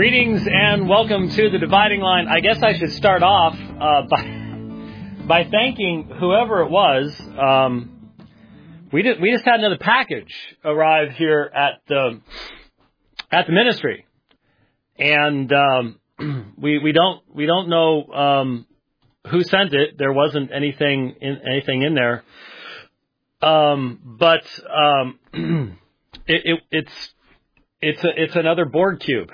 Greetings and welcome to the Dividing Line. I guess I should start off by thanking whoever it was. We just had another package arrive here at the ministry, and we don't know who sent it. There wasn't anything in there, but it's another board cube.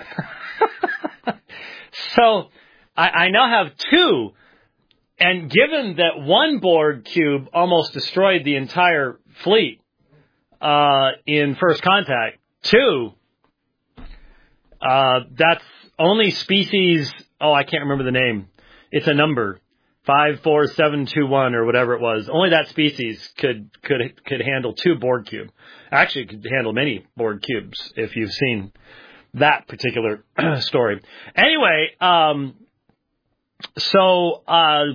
So I now have two, and given that one board cube almost destroyed the entire fleet in First Contact, two, that's only species, I can't remember the name. It's a number, 54721 or whatever it was. Only that species could handle two board cube. Actually, it could handle many board cubes if you've seen that particular story. Anyway, so I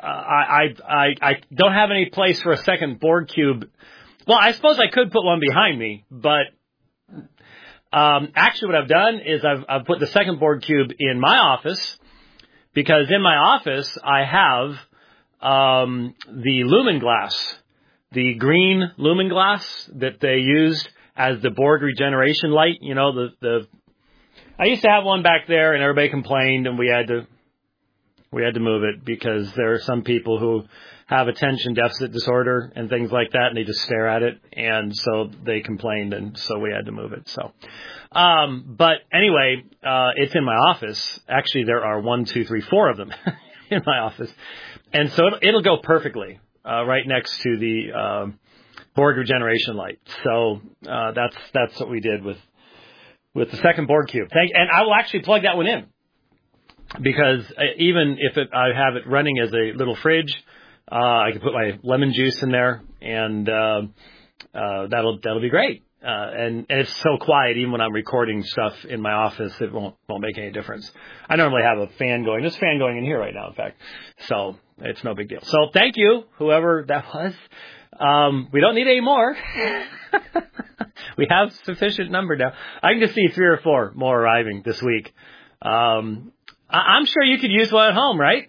don't have any place for a second board cube. Well, I suppose I could put one behind me, but actually what I've done is I've put the second board cube in my office, because in my office I have the lumen glass, the green lumen glass that they used as the board regeneration light. You know, I used to have one back there, and everybody complained, and we had to move it because there are some people who have attention deficit disorder and things like that, and they just stare at it, and so they complained, and so we had to move it. So, but anyway, it's in my office. Actually, there are 1, 2, 3, 4 of them in my office, and so it'll go perfectly right next to the board regeneration light. So that's what we did with the second board cube. And I will actually plug that one in, because even if I have it running as a little fridge, I can put my lemon juice in there, and that'll be great. And it's so quiet, even when I'm recording stuff in my office, it won't make any difference. I normally have a fan going. There's a fan going in here right now, in fact. So it's no big deal. So thank you, whoever that was. We don't need any more. We have sufficient number now. I can just see 3 or 4 more arriving this week. I'm sure you could use one at home, right?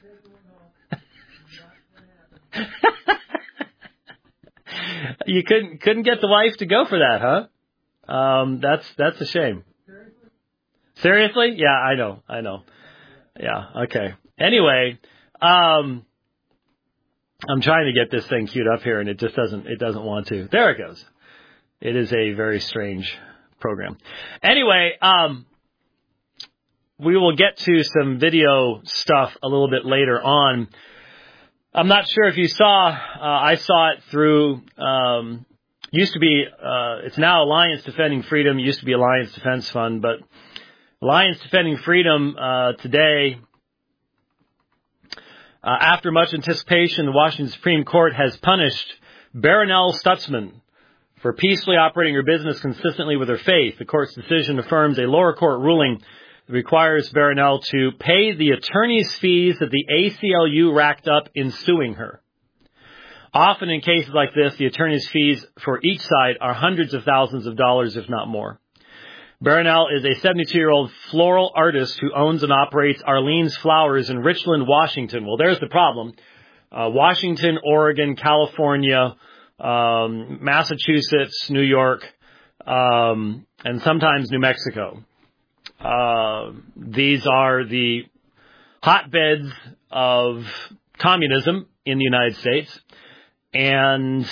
You couldn't get the wife to go for that, huh? That's a shame. Seriously? Yeah, I know. Yeah, okay. Anyway, I'm trying to get this thing queued up here, and it just doesn't want to. There it goes. It is a very strange program. Anyway, we will get to some video stuff a little bit later on. I'm not sure if you saw, I saw it through, used to be, it's now Alliance Defending Freedom. It used to be Alliance Defense Fund, but Alliance Defending Freedom today, after much anticipation, the Washington Supreme Court has punished Barronelle Stutzman for peacefully operating her business consistently with her faith. The court's decision affirms a lower court ruling that requires Barronelle to pay the attorney's fees that the ACLU racked up in suing her. Often in cases like this, the attorney's fees for each side are hundreds of thousands of dollars, if not more. Barronelle is a 72-year-old floral artist who owns and operates Arlene's Flowers in Richland, Washington. Well, there's the problem. Washington, Oregon, California, Massachusetts, New York, and sometimes New Mexico. These are the hotbeds of communism in the United States, and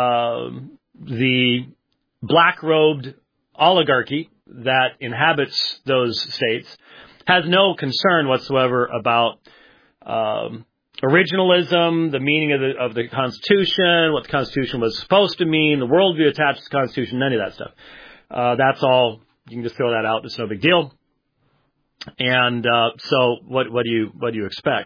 the black-robed oligarchy that inhabits those states has no concern whatsoever about originalism, the meaning of the Constitution, what the Constitution was supposed to mean, the worldview attached to the Constitution, none of that stuff. That's all. You can just throw that out. It's no big deal. And so what do you expect?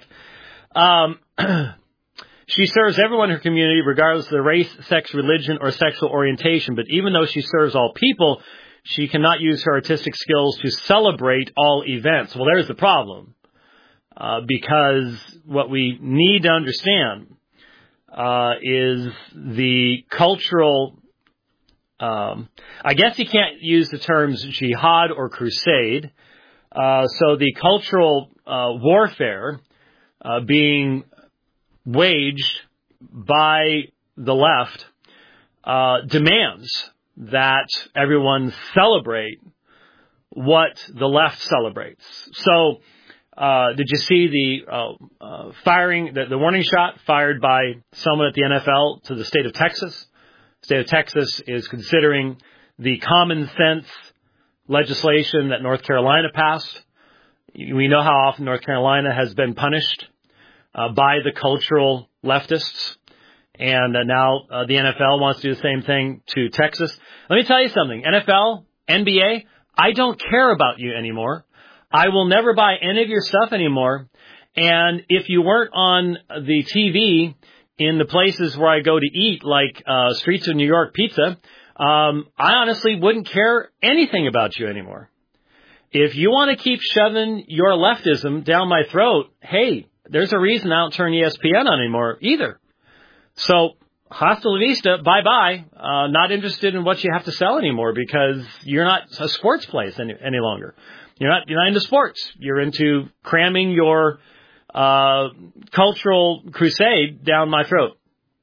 She serves everyone in her community, regardless of their race, sex, religion, or sexual orientation. But even though she serves all people, she cannot use her artistic skills to celebrate all events. Well, there's the problem. Because what we need to understand is the cultural, I guess you can't use the terms jihad or crusade, So the cultural warfare being waged by the left demands that everyone celebrate what the left celebrates. So, did you see the firing, the warning shot fired by someone at the NFL to the state of Texas? The state of Texas is considering the common sense legislation that North Carolina passed. We know how often North Carolina has been punished by the cultural leftists. And now the NFL wants to do the same thing to Texas. Let me tell you something. NFL, NBA, I don't care about you anymore. I will never buy any of your stuff anymore. And if you weren't on the TV in the places where I go to eat, like Streets of New York Pizza, I honestly wouldn't care anything about you anymore. If you want to keep shoving your leftism down my throat, hey, there's a reason I don't turn ESPN on anymore either. So, hasta la vista, bye-bye. Not interested in what you have to sell anymore because you're not a sports place any longer. You're not into sports. You're into cramming your cultural crusade down my throat.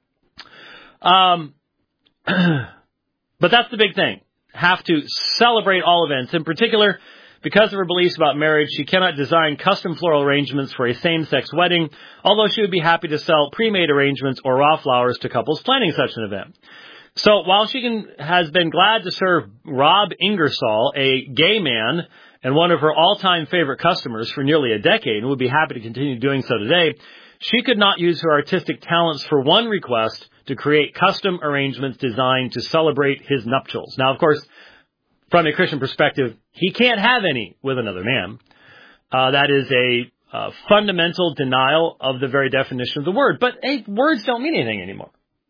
But that's the big thing. Have to celebrate all events. In particular, because of her beliefs about marriage, she cannot design custom floral arrangements for a same-sex wedding, although she would be happy to sell pre-made arrangements or raw flowers to couples planning such an event. So while she has been glad to serve Rob Ingersoll, a gay man and one of her all-time favorite customers for nearly a decade, and would be happy to continue doing so today, she could not use her artistic talents for one request to create custom arrangements designed to celebrate his nuptials. Now, of course, from a Christian perspective, he can't have any with another man. That is a fundamental denial of the very definition of the word. But hey, words don't mean anything anymore.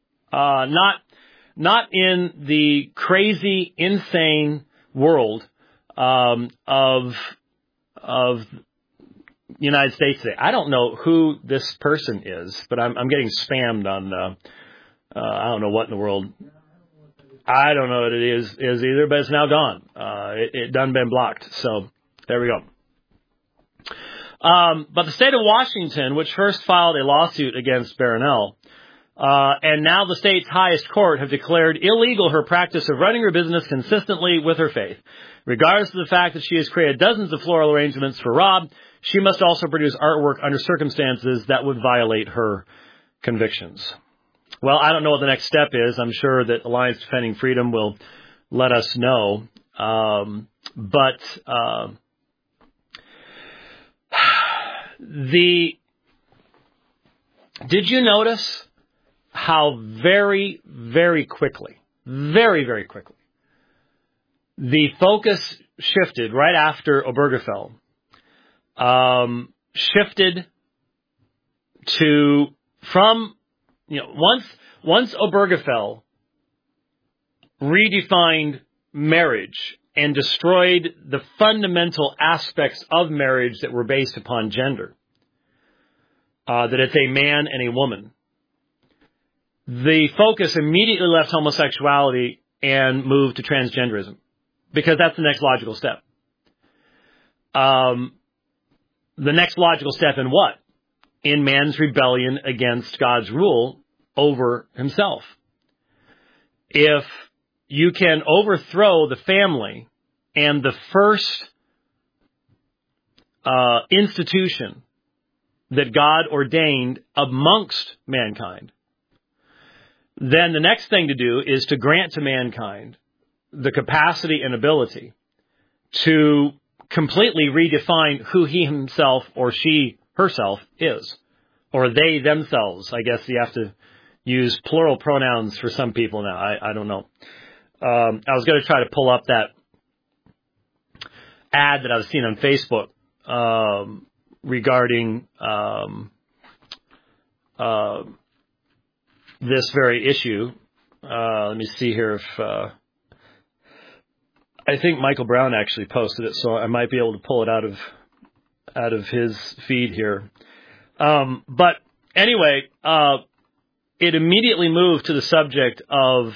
Not in the crazy, insane world of the United States today. I don't know who this person is, but I'm getting spammed on I don't know what in the world. I don't know what it is either, but it's now gone. It done been blocked. So there we go. But the state of Washington, which first filed a lawsuit against Barronelle, and now the state's highest court have declared illegal her practice of running her business consistently with her faith. Regardless of the fact that she has created dozens of floral arrangements for Rob, she must also produce artwork under circumstances that would violate her convictions. Well, I don't know what the next step is. I'm sure that Alliance Defending Freedom will let us know. Did you notice how very, very quickly, the focus shifted right after Obergefell, shifted to from, once Obergefell redefined marriage and destroyed the fundamental aspects of marriage that were based upon gender, that it's a man and a woman, the focus immediately left homosexuality and moved to transgenderism, because that's the next logical step. The next logical step in what? In man's rebellion against God's rule over himself. If you can overthrow the family and the first institution that God ordained amongst mankind, then the next thing to do is to grant to mankind the capacity and ability to completely redefine who he himself or she herself is, or they themselves. I guess you have to use plural pronouns for some people now. I don't know. I was going to try to pull up that ad that I was seeing on Facebook regarding this very issue. Let me see here if I think Michael Brown actually posted it, so I might be able to pull it out of his feed here. But anyway, it immediately moved to the subject of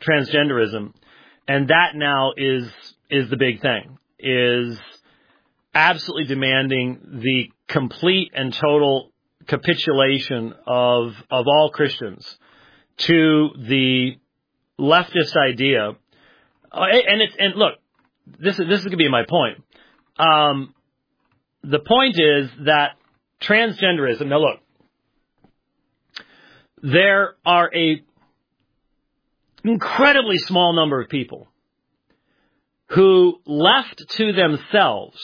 transgenderism, and that now is the big thing. Is absolutely demanding the complete and total capitulation of all Christians to the leftist idea. And look, this is going to be my point. The point is that transgenderism. Now, look, there are a incredibly small number of people who, left to themselves,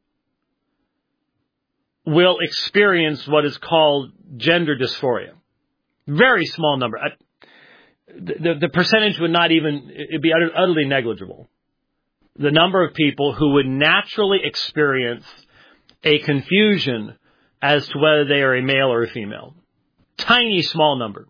will experience what is called gender dysphoria. Very small number. The percentage would not even, it'd be utterly negligible. The number of people who would naturally experience a confusion as to whether they are a male or a female. Tiny, small number.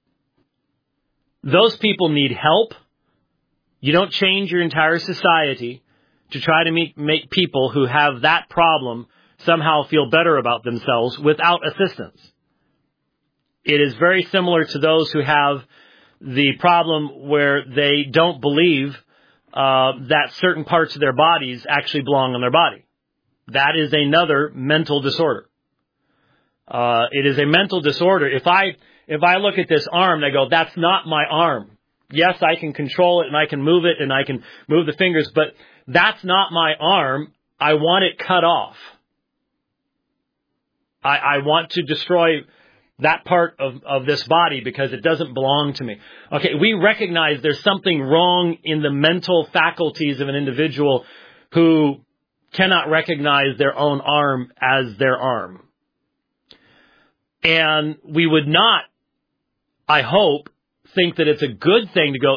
Those people need help. You don't change your entire society to try to make people who have that problem somehow feel better about themselves without assistance. It is very similar to those who have the problem where they don't believe that certain parts of their bodies actually belong on their body. That is another mental disorder. It is a mental disorder. If I look at this arm and I go, that's not my arm. Yes, I can control it and I can move it and I can move the fingers, but that's not my arm. I want it cut off. I want to destroy that part of this body because it doesn't belong to me. Okay, we recognize there's something wrong in the mental faculties of an individual who cannot recognize their own arm as their arm. And we would not, I hope, think that it's a good thing to go,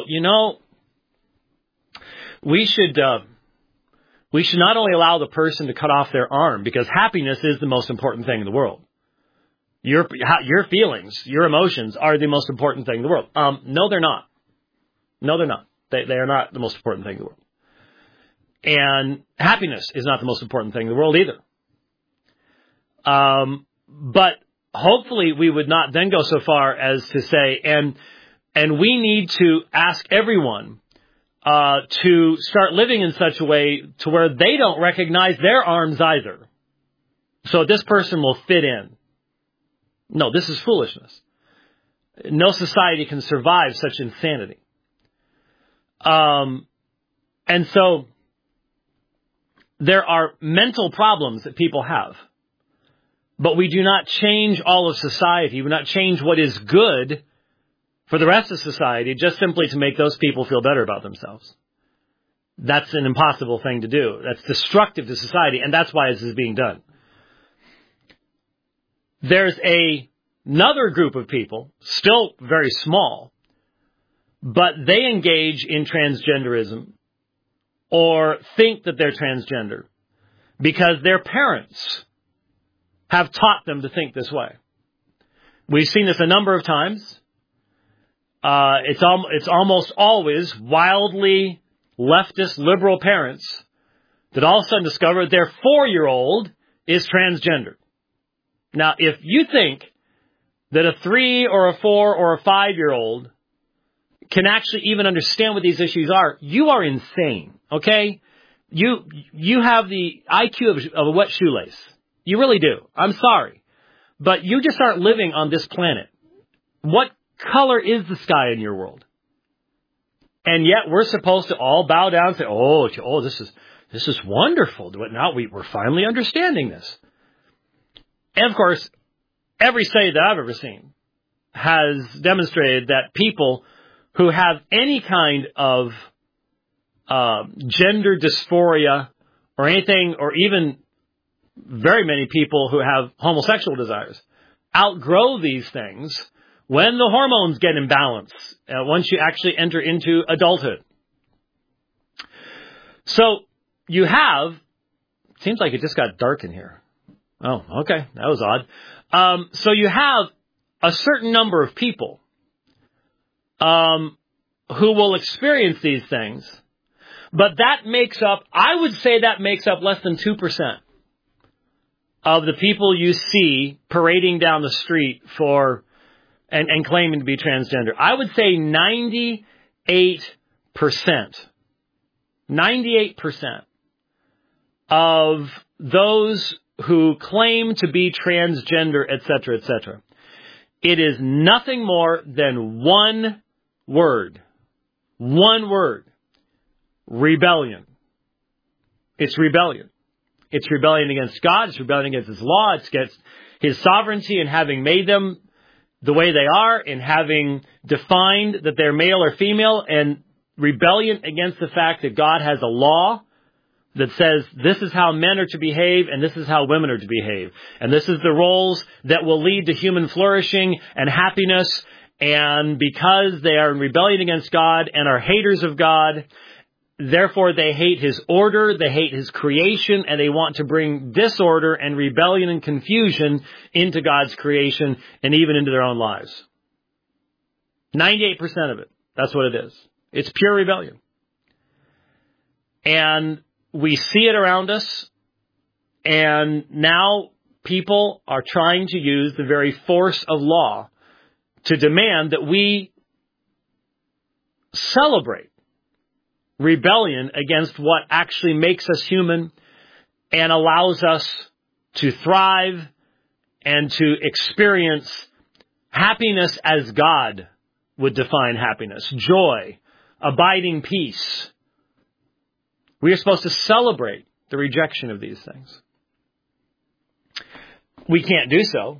we should not only allow the person to cut off their arm, because happiness is the most important thing in the world. Your feelings, your emotions are the most important thing in the world. No, they're not. No, they're not. They are not the most important thing in the world. And happiness is not the most important thing in the world either. But hopefully we would not then go so far as to say, and we need to ask everyone to start living in such a way to where they don't recognize their arms either. So this person will fit in. No, this is foolishness. No society can survive such insanity. And so there are mental problems that people have. But we do not change all of society. We do not change what is good for the rest of society just simply to make those people feel better about themselves. That's an impossible thing to do. That's destructive to society, and that's why this is being done. There's another group of people, still very small, but they engage in transgenderism or think that they're transgender because their parents have taught them to think this way. We've seen this a number of times. It's almost always wildly leftist liberal parents that all of a sudden discover their 4-year-old is transgender. Now, if you think that a 3 or a 4 or a 5-year-old can actually even understand what these issues are, you are insane, okay? You have the IQ of a wet shoelace. You really do. I'm sorry. But you just aren't living on this planet. What color is the sky in your world? And yet we're supposed to all bow down and say, oh, this is wonderful. Now we're finally understanding this. And of course, every study that I've ever seen has demonstrated that people who have any kind of gender dysphoria or anything, or even very many people who have homosexual desires, outgrow these things when the hormones get imbalanced, once you actually enter into adulthood. So you have, seems like it just got dark in here. Oh, okay, that was odd. So you have a certain number of people who will experience these things, but that makes up, I would say that makes up less than 2% of the people you see parading down the street for and claiming to be transgender. I would say 98%. 98% of those who claim to be transgender, etc., etc. It is nothing more than one word. One word. Rebellion. It's rebellion. It's rebellion against God. It's rebellion against His law. It's against His sovereignty in having made them the way they are, in having defined that they're male or female, and rebellion against the fact that God has a law that says this is how men are to behave and this is how women are to behave. And this is the roles that will lead to human flourishing and happiness. And because they are in rebellion against God and are haters of God, therefore they hate His order, they hate His creation, and they want to bring disorder and rebellion and confusion into God's creation and even into their own lives. 98% of it. That's what it is. It's pure rebellion. And we see it around us, and now people are trying to use the very force of law to demand that we celebrate rebellion against what actually makes us human and allows us to thrive and to experience happiness as God would define happiness, joy, abiding peace. We are supposed to celebrate the rejection of these things. We can't do so.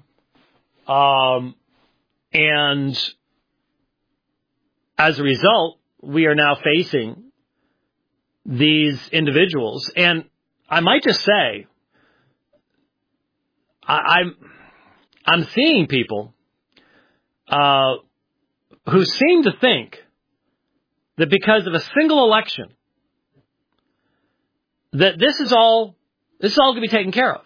And as a result, we are now facing these individuals. And I might just say, I'm seeing people who seem to think that because of a single election, that this is all going to be taken care of.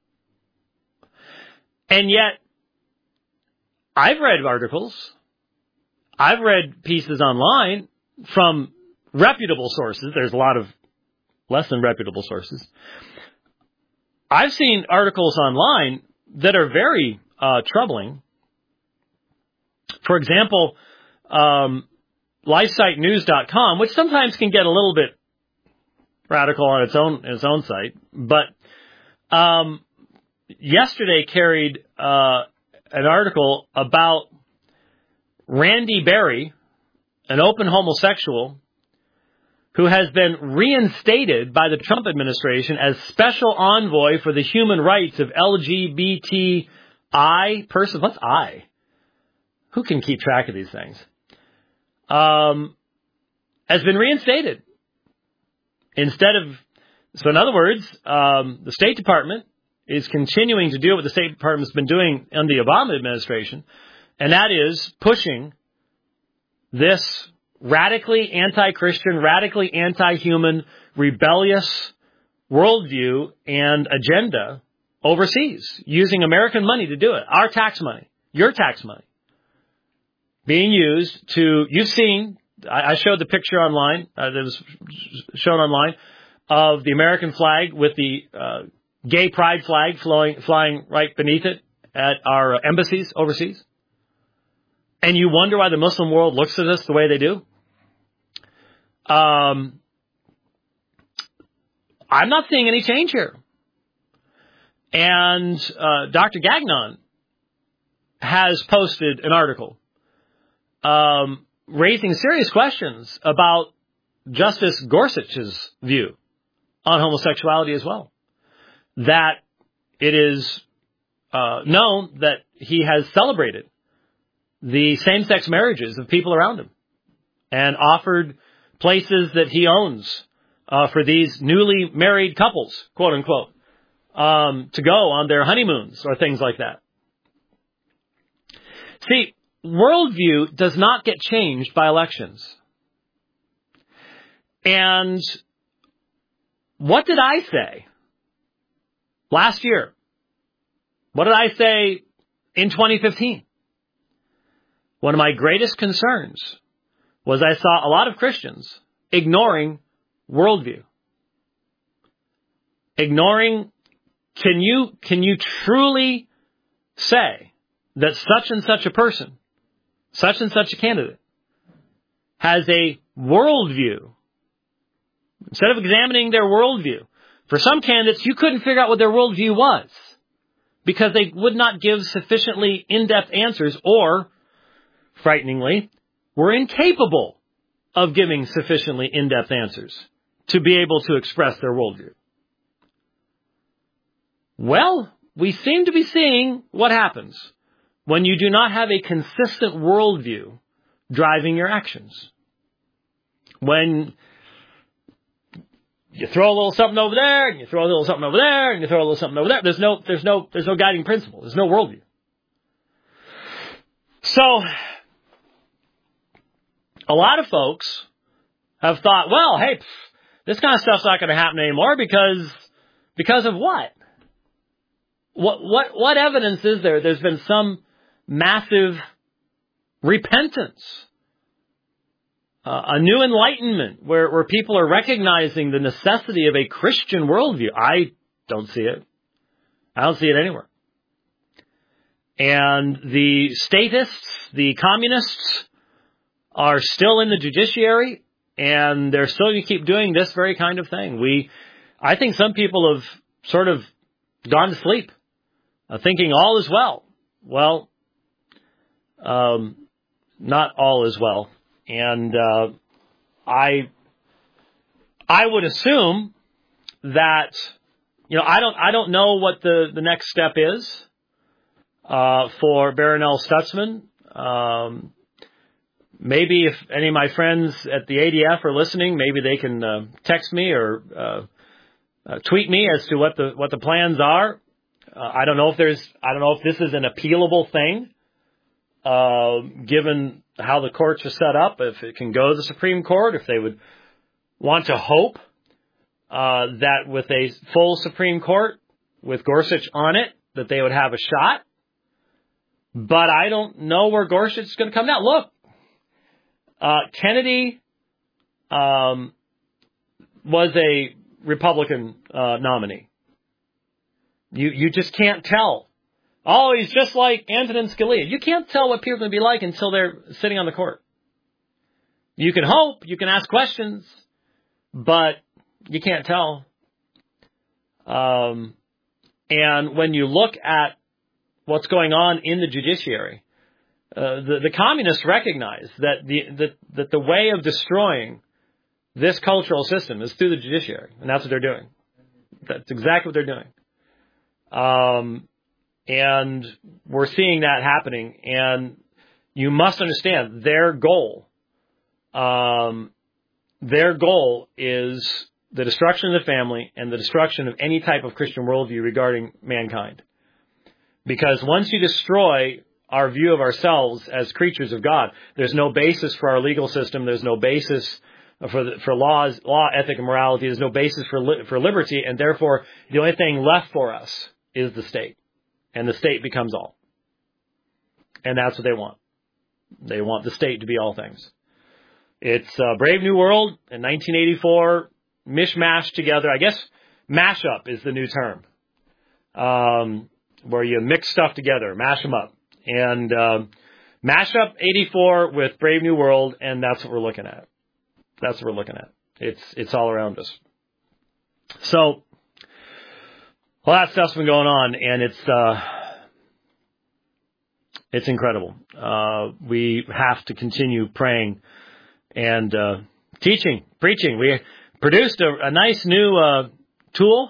And yet, I've read articles, I've read pieces online from reputable sources. There's a lot of less than reputable sources. I've seen articles online that are very troubling. For example, LifeSiteNews.com, which sometimes can get a little bit radical on its own site, but yesterday carried an article about Randy Berry, an open homosexual who has been reinstated by the Trump administration as special envoy for the human rights of LGBTI persons. What's I? Who can keep track of these things? Has been reinstated. So in other words, the State Department is continuing to do what the State Department's been doing in the Obama administration, and that is pushing this radically anti-Christian, radically anti-human, rebellious worldview and agenda overseas, using American money to do it. Our tax money, your tax money, being used to, you've seen, I showed the picture online, that was shown online, of the American flag with the gay pride flag flying right beneath it at our embassies overseas. And you wonder why the Muslim world looks at us the way they do. I'm not seeing any change here. And Dr. Gagnon has posted an article raising serious questions about Justice Gorsuch's view on homosexuality as well. That it is known that he has celebrated the same-sex marriages of people around him and offered places that he owns for these newly married couples, quote unquote, to go on their honeymoons or things like that. See, worldview does not get changed by elections. And what did I say last year? What did I say in 2015? One of my greatest concerns was I saw a lot of Christians ignoring worldview. Ignoring, can you truly say that such and such a person, such and such a candidate, has a worldview? Instead of examining their worldview For some candidates, you couldn't figure out what their worldview was because they would not give sufficiently in-depth answers or, frighteningly, were incapable of giving sufficiently in-depth answers to be able to express their worldview. Well, we seem to be seeing what happens when you do not have a consistent worldview driving your actions. When you throw a little something over there, and you throw a little something over there, and you throw a little something over there, there's no guiding principle. There's no worldview. So, a lot of folks have thought, well, hey, this kind of stuff's not going to happen anymore because of what? What evidence is there? There's been some massive repentance, a new enlightenment where people are recognizing the necessity of a Christian worldview. I don't see it. I don't see it anywhere. And the statists, the communists, are still in the judiciary, and they're still going to keep doing this very kind of thing. I think some people have sort of gone to sleep, thinking all is well. Well, not all is well. And I would assume that, I don't know what the next step is for Barronelle Stutzman. Maybe if any of my friends at the ADF are listening, maybe they can text me or tweet me as to what the plans are. I don't know if this is an appealable thing, given how the courts are set up. If it can go to the Supreme Court, if they would want to hope that with a full Supreme Court with Gorsuch on it, that they would have a shot. But I don't know where Gorsuch is going to come down. Look. Kennedy was a Republican nominee. You just can't tell. Oh, he's just like Antonin Scalia. You can't tell what people are going to be like until they're sitting on the court. You can hope, you can ask questions, but you can't tell. And when you look at what's going on in the judiciary, the communists recognize that the way of destroying this cultural system is through the judiciary, and that's what they're doing. That's exactly what they're doing. And we're seeing that happening, and you must understand their goal. Their goal is the destruction of the family and the destruction of any type of Christian worldview regarding mankind. Because once you destroy our view of ourselves as creatures of God, there's no basis for our legal system. There's no basis for law, ethic, and morality. There's no basis for liberty, and therefore the only thing left for us is the state, and the state becomes all. And that's what they want. They want the state to be all things. It's Brave New World in 1984, mishmashed together. I guess mashup is the new term, where you mix stuff together, mash them up. And mash up 84 with Brave New World, and that's what we're looking at. That's what we're looking at. It's all around us. So, all that stuff's been going on, and it's incredible. We have to continue praying and teaching, preaching. We produced a nice new tool.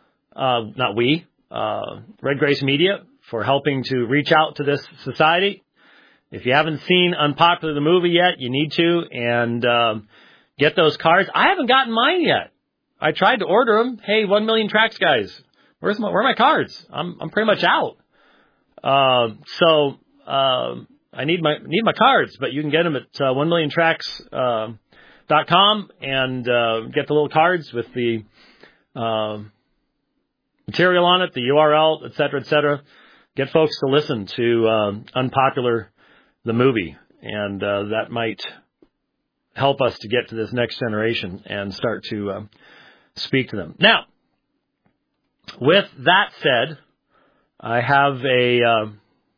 Red Grace Media, for helping to reach out to this society. If you haven't seen Unpopular the movie yet, you need to, and get those cards. I haven't gotten mine yet. I tried to order them. Hey, 1 Million Tracks guys, where are my cards? I'm pretty much out. So I need my cards, but you can get them at 1milliontracks.com and get the little cards with the material on it, the URL, et cetera, get folks to listen to Unpopular the movie, and that might help us to get to this next generation and start to speak to them. Now, with that said, I have a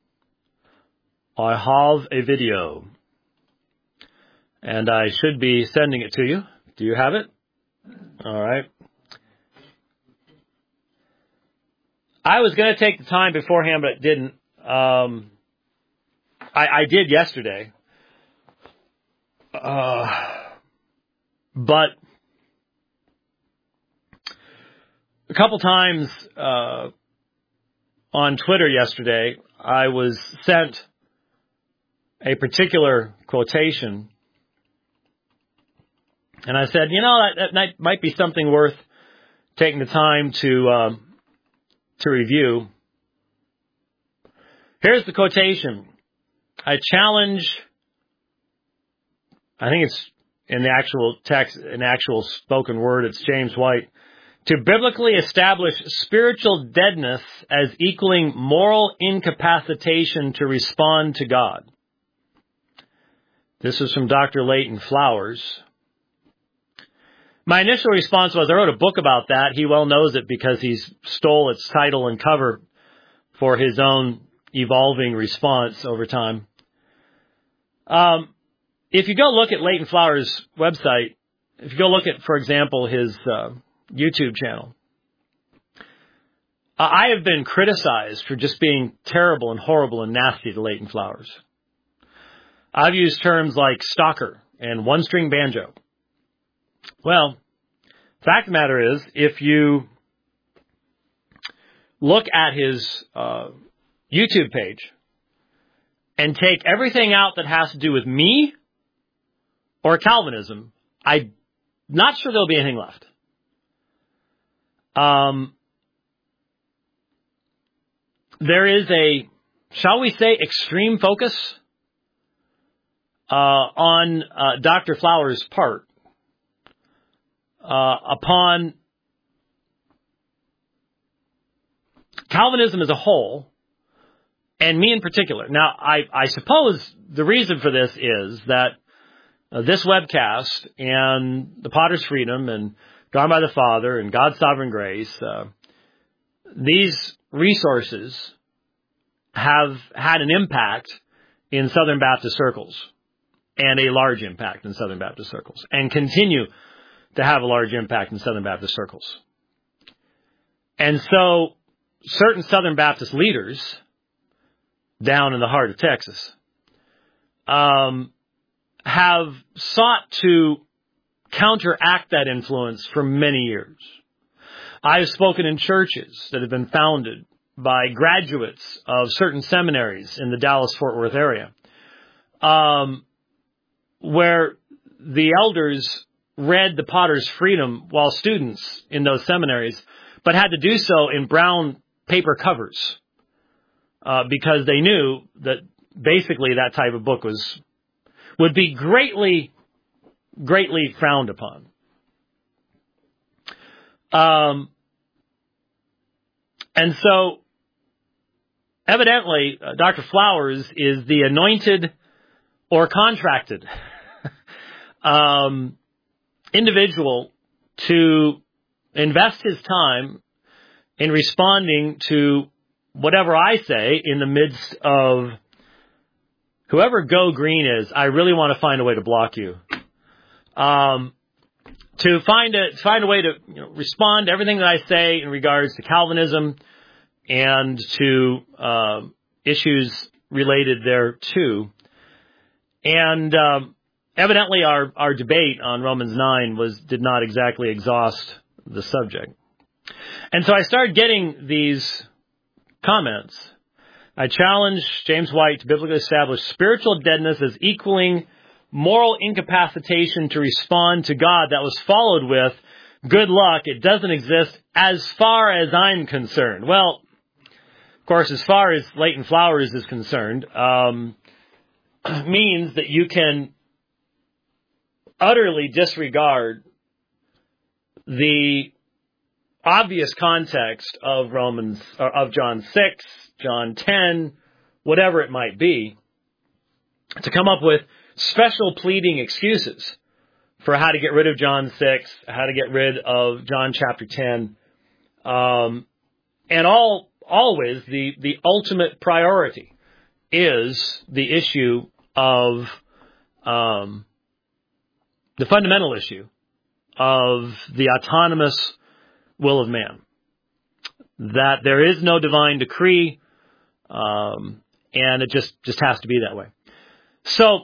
video, and I should be sending it to you. Do you have it? All right. I was going to take the time beforehand, but didn't. I did yesterday. But a couple times on Twitter yesterday, I was sent a particular quotation, and I said, that might be something worth taking the time to review. Here's the quotation. I challenge, I think it's in the actual text, in actual spoken word, it's James White, to biblically establish spiritual deadness as equaling moral incapacitation to respond to God. This is from Dr. Leighton Flowers. My initial response was, I wrote a book about that. He well knows it because he stole its title and cover for his own evolving response over time. If you go look at Leighton Flowers' website, if you go look at, for example, his YouTube channel, I have been criticized for just being terrible and horrible and nasty to Leighton Flowers. I've used terms like stalker and one-string banjo. Well, fact of the matter is, if you look at his YouTube page and take everything out that has to do with me or Calvinism, I'm not sure there'll be anything left. There is a, shall we say, extreme focus on Dr. Flowers' part upon Calvinism as a whole, and me in particular. Now, I suppose the reason for this is that this webcast and the Potter's Freedom and Gone by the Father and God's Sovereign Grace, these resources have had an impact in Southern Baptist circles, and a large impact in Southern Baptist circles, and continue to have a large impact in Southern Baptist circles. And so certain Southern Baptist leaders down in the heart of Texas have sought to counteract that influence for many years. I've spoken in churches that have been founded by graduates of certain seminaries in the Dallas-Fort Worth area, where the elders read the Potter's Freedom while students in those seminaries, but had to do so in brown paper covers because they knew that basically that type of book would be greatly frowned upon. And so, evidently, Dr. Flowers is the anointed or contracted individual to invest his time in responding to whatever I say in the midst of whoever Go Green is. I really want to find a way to block you. To find a way to respond to everything that I say in regards to Calvinism and to issues related thereto. And evidently our debate on Romans 9 did not exactly exhaust the subject. And so I started getting these comments. I challenged James White to biblically establish spiritual deadness as equaling moral incapacitation to respond to God. That was followed with, good luck, it doesn't exist as far as I'm concerned. Well, of course, as far as Leighton Flowers is concerned, means that you can utterly disregard the obvious context of John 6, John 10, whatever it might be, to come up with special pleading excuses for how to get rid of John 6, how to get rid of John chapter 10, and always the ultimate priority is the issue of the fundamental issue of the autonomous will of man. that there is no divine decree, and it just has to be that way. So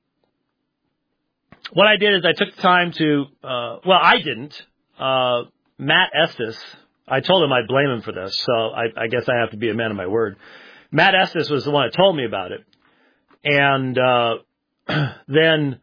what I did is I took the time to, I didn't. Matt Estes, I told him I'd blame him for this, so I guess I have to be a man of my word. Matt Estes was the one that told me about it. And then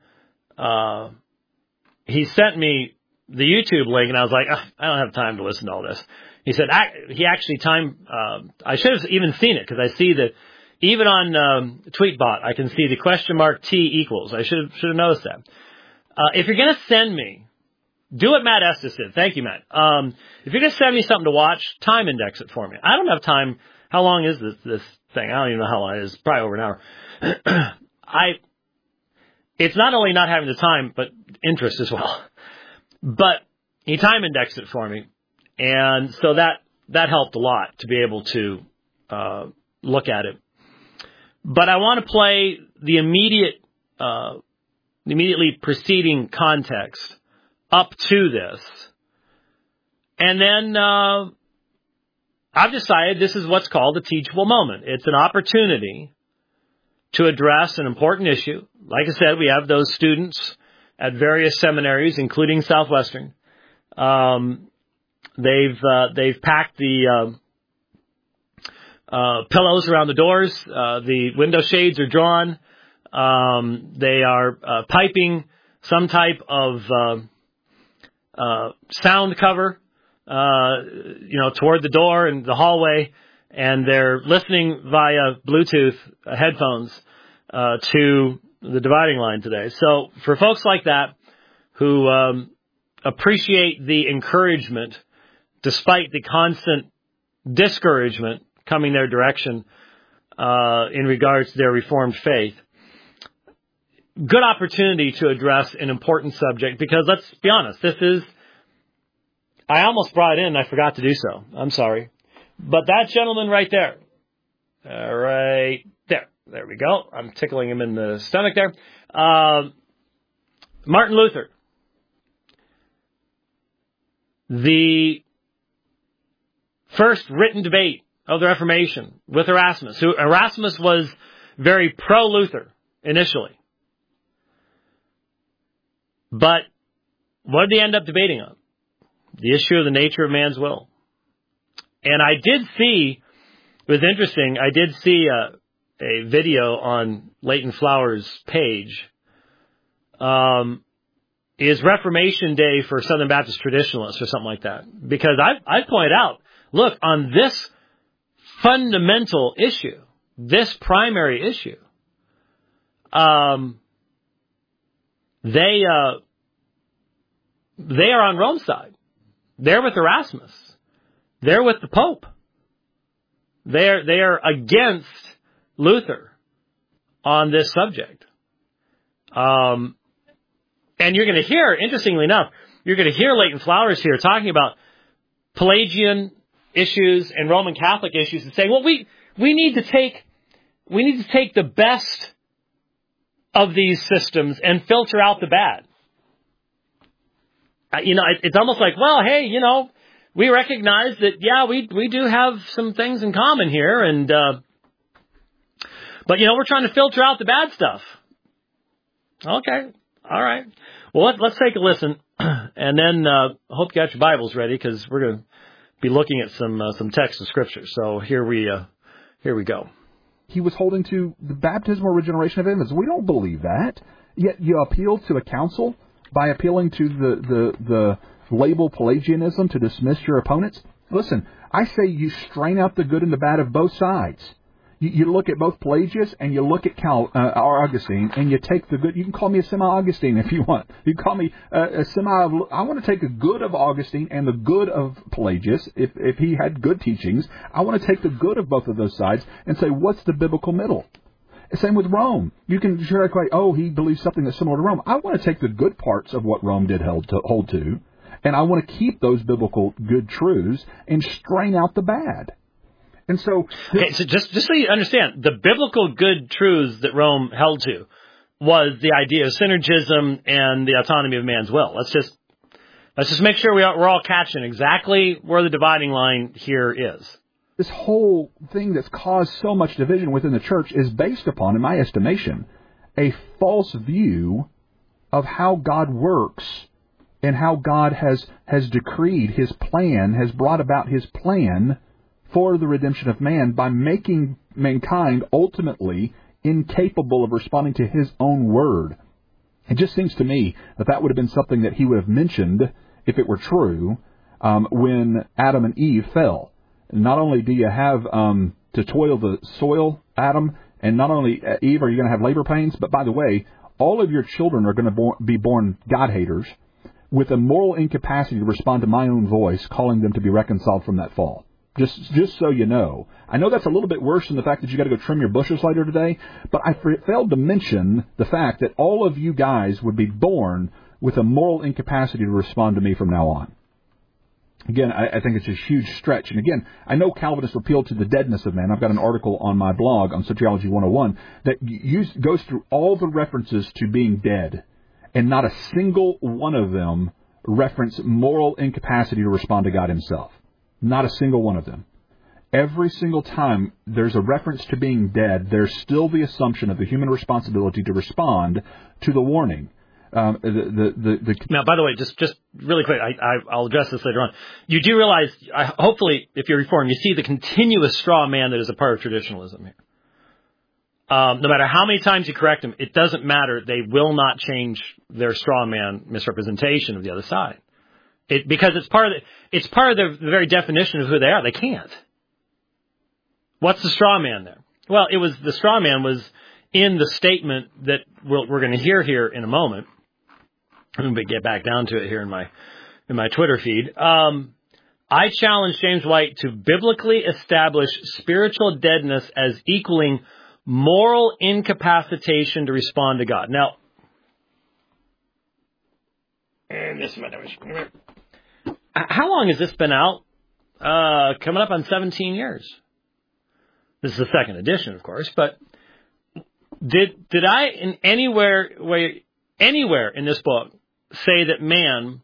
he sent me the YouTube link, and I was like, I don't have time to listen to all this. He said, he actually I should have even seen it, because I see that even on Tweetbot, I can see the !T equals. I should have noticed that. If you're going to send me, do what Matt Estes did. Thank you, Matt. If you're going to send me something to watch, time index it for me. I don't have time. How long is this thing? I don't even know how long it is. Probably over an hour. It's not only not having the time, but interest as well. But he time indexed it for me. And so that helped a lot to be able to look at it. But I want to play the immediately preceding context up to this. And then I've decided this is what's called a teachable moment. It's an opportunity to address an important issue. Like I said, we have those students at various seminaries, including Southwestern. They've packed the pillows around the doors. The window shades are drawn. They are piping some type of sound cover, toward the door and the hallway, and they're listening via Bluetooth headphones to the dividing line today. So for folks like that who appreciate the encouragement despite the constant discouragement coming their direction in regards to their Reformed faith, good opportunity to address an important subject, because let's be honest, I almost brought it in and I forgot to do so. I'm sorry. But that gentleman right there, there we go. I'm tickling him in the stomach there. Martin Luther. The first written debate of the Reformation with Erasmus. Erasmus was very pro-Luther initially. But what did they end up debating on? The issue of the nature of man's will. And I did see, it was interesting, I did see a video on Leighton Flowers' page. Is Reformation Day for Southern Baptist traditionalists or something like that. Because I point out, look, on this fundamental issue, this primary issue, they are on Rome's side. They're with Erasmus. They're with the Pope. They are against Luther on this subject. And you're going to hear, interestingly enough, you're going to hear Leighton Flowers here talking about Pelagian issues and Roman Catholic issues and saying, well, we need to take the best of these systems and filter out the bad. It's almost like, well, hey, we recognize that, yeah, we do have some things in common here, and but we're trying to filter out the bad stuff. Okay, all right. Well, let's take a listen, and then I hope you got your Bibles ready, because we're going to be looking at some text of Scripture. So here we go. He was holding to the baptismal regeneration of infants. We don't believe that. Yet you appeal to a council by appealing to the label Pelagianism to dismiss your opponents. Listen, I say you strain out the good and the bad of both sides. You look at both Pelagius and you look at Augustine, and you take the good. You can call me a semi-Augustine if you want. You can call me a semi. I want to take the good of Augustine and the good of Pelagius. If he had good teachings, I want to take the good of both of those sides and say, what's the biblical middle? Same with Rome. You can try to say, oh, he believes something that's similar to Rome. I want to take the good parts of what Rome did hold to, and I want to keep those biblical good truths and strain out the bad. And so, so just so you understand, the biblical good truths that Rome held to was the idea of synergism and the autonomy of man's will. Let's just make sure we're all catching exactly where the dividing line here is. This whole thing that's caused so much division within the church is based upon, in my estimation, a false view of how God works and how God has decreed His plan, has brought about His plan for the redemption of man by making mankind ultimately incapable of responding to His own word. It just seems to me that would have been something that He would have mentioned, if it were true, when Adam and Eve fell. Not only do you have to toil the soil, Adam, and not only, Eve, are you going to have labor pains, but by the way, all of your children are going to be born God-haters with a moral incapacity to respond to my own voice, calling them to be reconciled from that fall. Just so you know. I know that's a little bit worse than the fact that you got to go trim your bushes later today, but I failed to mention the fact that all of you guys would be born with a moral incapacity to respond to me from now on. Again, I think it's a huge stretch. And again, I know Calvinists appeal to the deadness of man. I've got an article on my blog on Soteriology 101 that goes through all the references to being dead, and not a single one of them reference moral incapacity to respond to God Himself. Not a single one of them. Every single time there's a reference to being dead, there's still the assumption of the human responsibility to respond to the warning. Now, by the way, just really quick, I'll address this later on. You do realize, hopefully, if you're Reformed, you see the continuous straw man that is a part of traditionalism here. No matter how many times you correct them, it doesn't matter. They will not change their straw man misrepresentation of the other side. Because it's part of the very definition of who they are. They can't. What's the straw man there? Well, the straw man was in the statement that we're going to hear here in a moment. I'm going to get back down to it here in my Twitter feed. I challenge James White to biblically establish spiritual deadness as equaling moral incapacitation to respond to God. Now, and this is my notes. How long has this been out? Coming up on 17 years. This is the second edition, of course, but did I in anywhere in this book say that man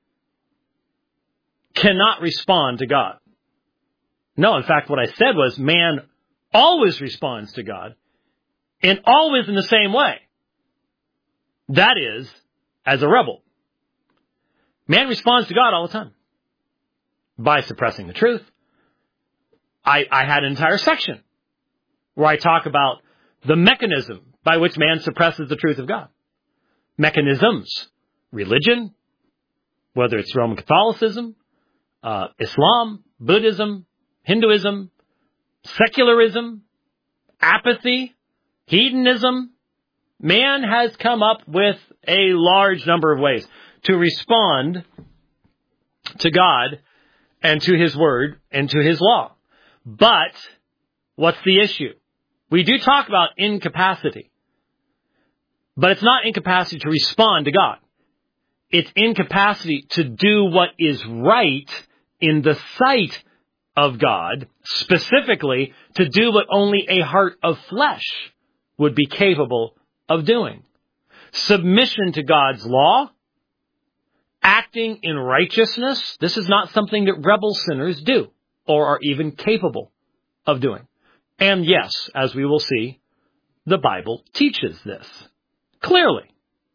cannot respond to God? No, in fact, what I said was man always responds to God, and always in the same way. That is, as a rebel. Man responds to God all the time by suppressing the truth. I had an entire section where I talk about the mechanism by which man suppresses the truth of God. Mechanisms. Religion, whether it's Roman Catholicism, Islam, Buddhism, Hinduism, secularism, apathy, hedonism. Man has come up with a large number of ways to respond to God and to His Word and to His law. But what's the issue? We do talk about incapacity, but it's not incapacity to respond to God. It's incapacity to do what is right in the sight of God, specifically to do what only a heart of flesh would be capable of doing. Submission to God's law, acting in righteousness. This is not something that rebel sinners do or are even capable of doing. And yes, as we will see, the Bible teaches this clearly.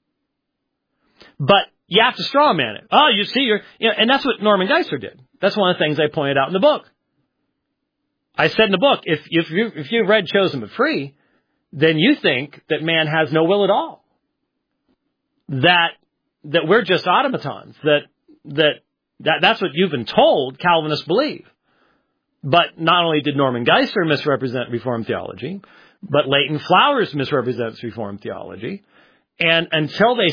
But you have to straw man it. Oh, you see, and that's what Norman Geisler did. That's one of the things I pointed out in the book. I said in the book, if you read Chosen but Free, then you think that man has no will at all. That we're just automatons. That's what you've been told Calvinists believe. But not only did Norman Geisler misrepresent Reformed theology, but Leighton Flowers misrepresents Reformed theology. And until they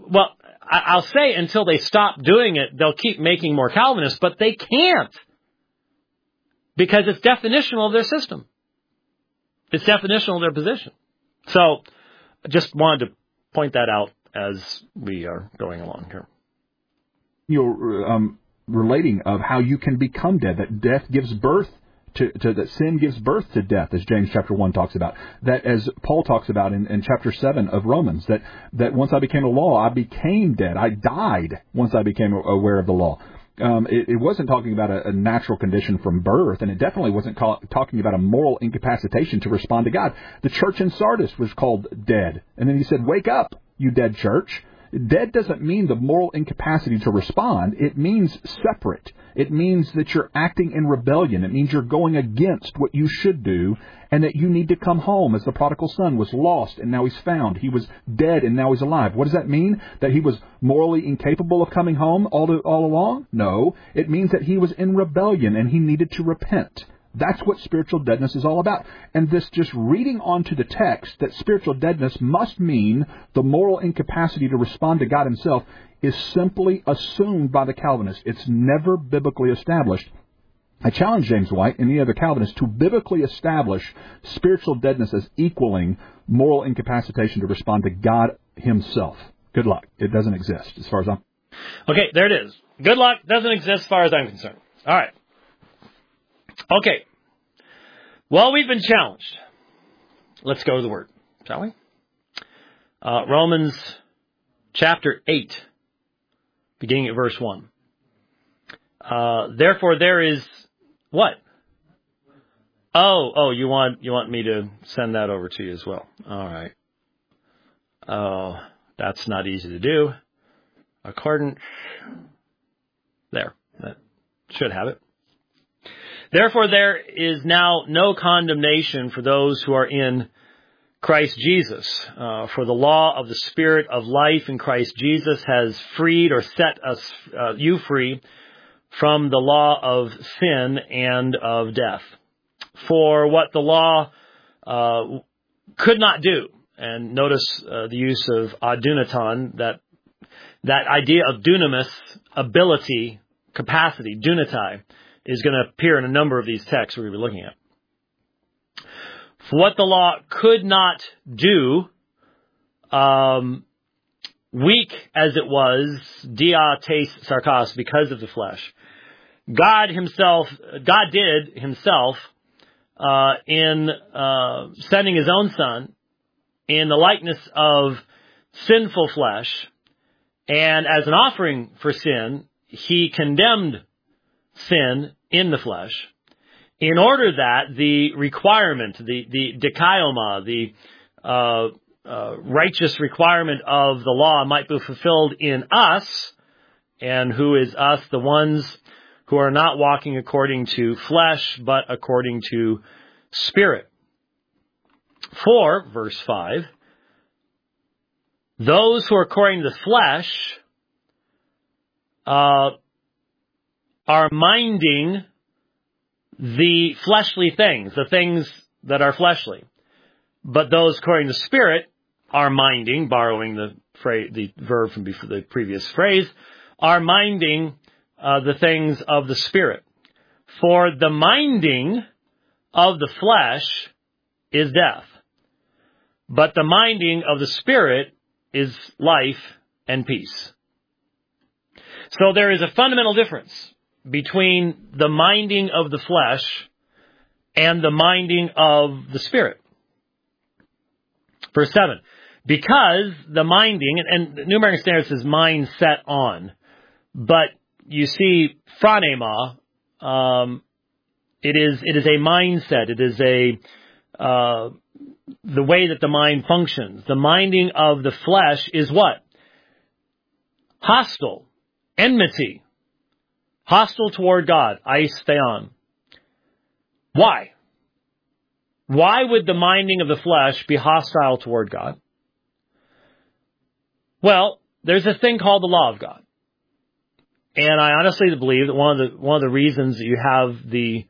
stop doing it, they'll keep making more Calvinists, but they can't. Because it's definitional of their system. It's definitional of their position. So, I just wanted to point that out as we are going along here. You're relating of how you can become dead, that death gives birth that sin gives birth to death, as James chapter 1 talks about. That, as Paul talks about in chapter 7 of Romans, that once I became a law, I became dead. I died once I became aware of the law. It wasn't talking about a natural condition from birth, and it definitely wasn't talking about a moral incapacitation to respond to God. The church in Sardis was called dead. And then he said, wake up, you dead church. Dead doesn't mean the moral incapacity to respond. It means separate. It means that you're acting in rebellion. It means you're going against what you should do, and that you need to come home, as the prodigal son was lost and now he's found. He was dead and now he's alive. What does that mean? That he was morally incapable of coming home all along? No. It means that he was in rebellion and he needed to repent. That's what spiritual deadness is all about. And this just reading onto the text that spiritual deadness must mean the moral incapacity to respond to God himself is simply assumed by the Calvinists. It's never biblically established. I challenge James White and the other Calvinists to biblically establish spiritual deadness as equaling moral incapacitation to respond to God himself. Good luck. It doesn't exist as far as I'm... Okay, there it is. Good luck doesn't exist as far as I'm concerned. All right. Okay. Well, we've been challenged. Let's go to the Word, shall we? Romans chapter 8, beginning at verse 1. Therefore there is what? Oh, you want me to send that over to you as well. All right. Oh, that's not easy to do. There. That should have it. Therefore, there is now no condemnation for those who are in Christ Jesus. For the law of the Spirit of life in Christ Jesus has freed or set you free from the law of sin and of death. For what the law could not do, and notice the use of adunaton, that idea of dunamis, ability, capacity, dunatai, is going to appear in a number of these texts we're going to be looking at. For what the law could not do, weak as it was, dia tes sarkos, because of the flesh, God did himself, in sending his own Son in the likeness of sinful flesh, and as an offering for sin, he condemned sin in the flesh, in order that the requirement, the dikaioma, the righteous requirement of the law might be fulfilled in us. And who is us? The ones who are not walking according to flesh, but according to Spirit. For, verse 5, those who are according to the flesh are minding the fleshly things, the things that are fleshly. But those according to the Spirit are minding, borrowing the verb from the previous phrase, are minding the things of the Spirit. For the minding of the flesh is death, but the minding of the Spirit is life and peace. So there is a fundamental difference between the minding of the flesh and the minding of the Spirit. Verse 7, because the minding, and the New American Standard says mind set on, but you see, phronema, it is a mindset, it is the way that the mind functions. The minding of the flesh is what? Hostile, enmity. Hostile toward God, eis theon. Why? Why would the minding of the flesh be hostile toward God? Well, there's a thing called the law of God. And I honestly believe that one of the reasons that you have the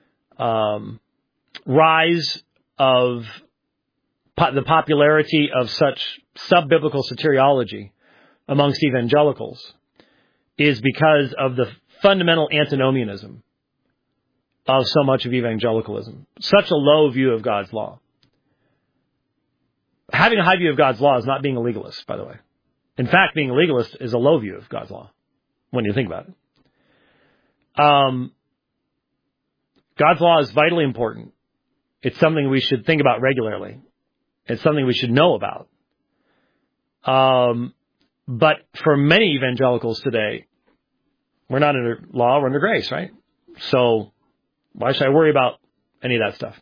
rise of the popularity of such sub-biblical soteriology amongst evangelicals is because of the fundamental antinomianism of so much of evangelicalism. Such a low view of God's law. Having a high view of God's law is not being a legalist, by the way. In fact, being a legalist is a low view of God's law, when you think about it. God's law is vitally important. It's something we should think about regularly. It's something we should know about. But for many evangelicals today, we're not under law, we're under grace, right? So why should I worry about any of that stuff?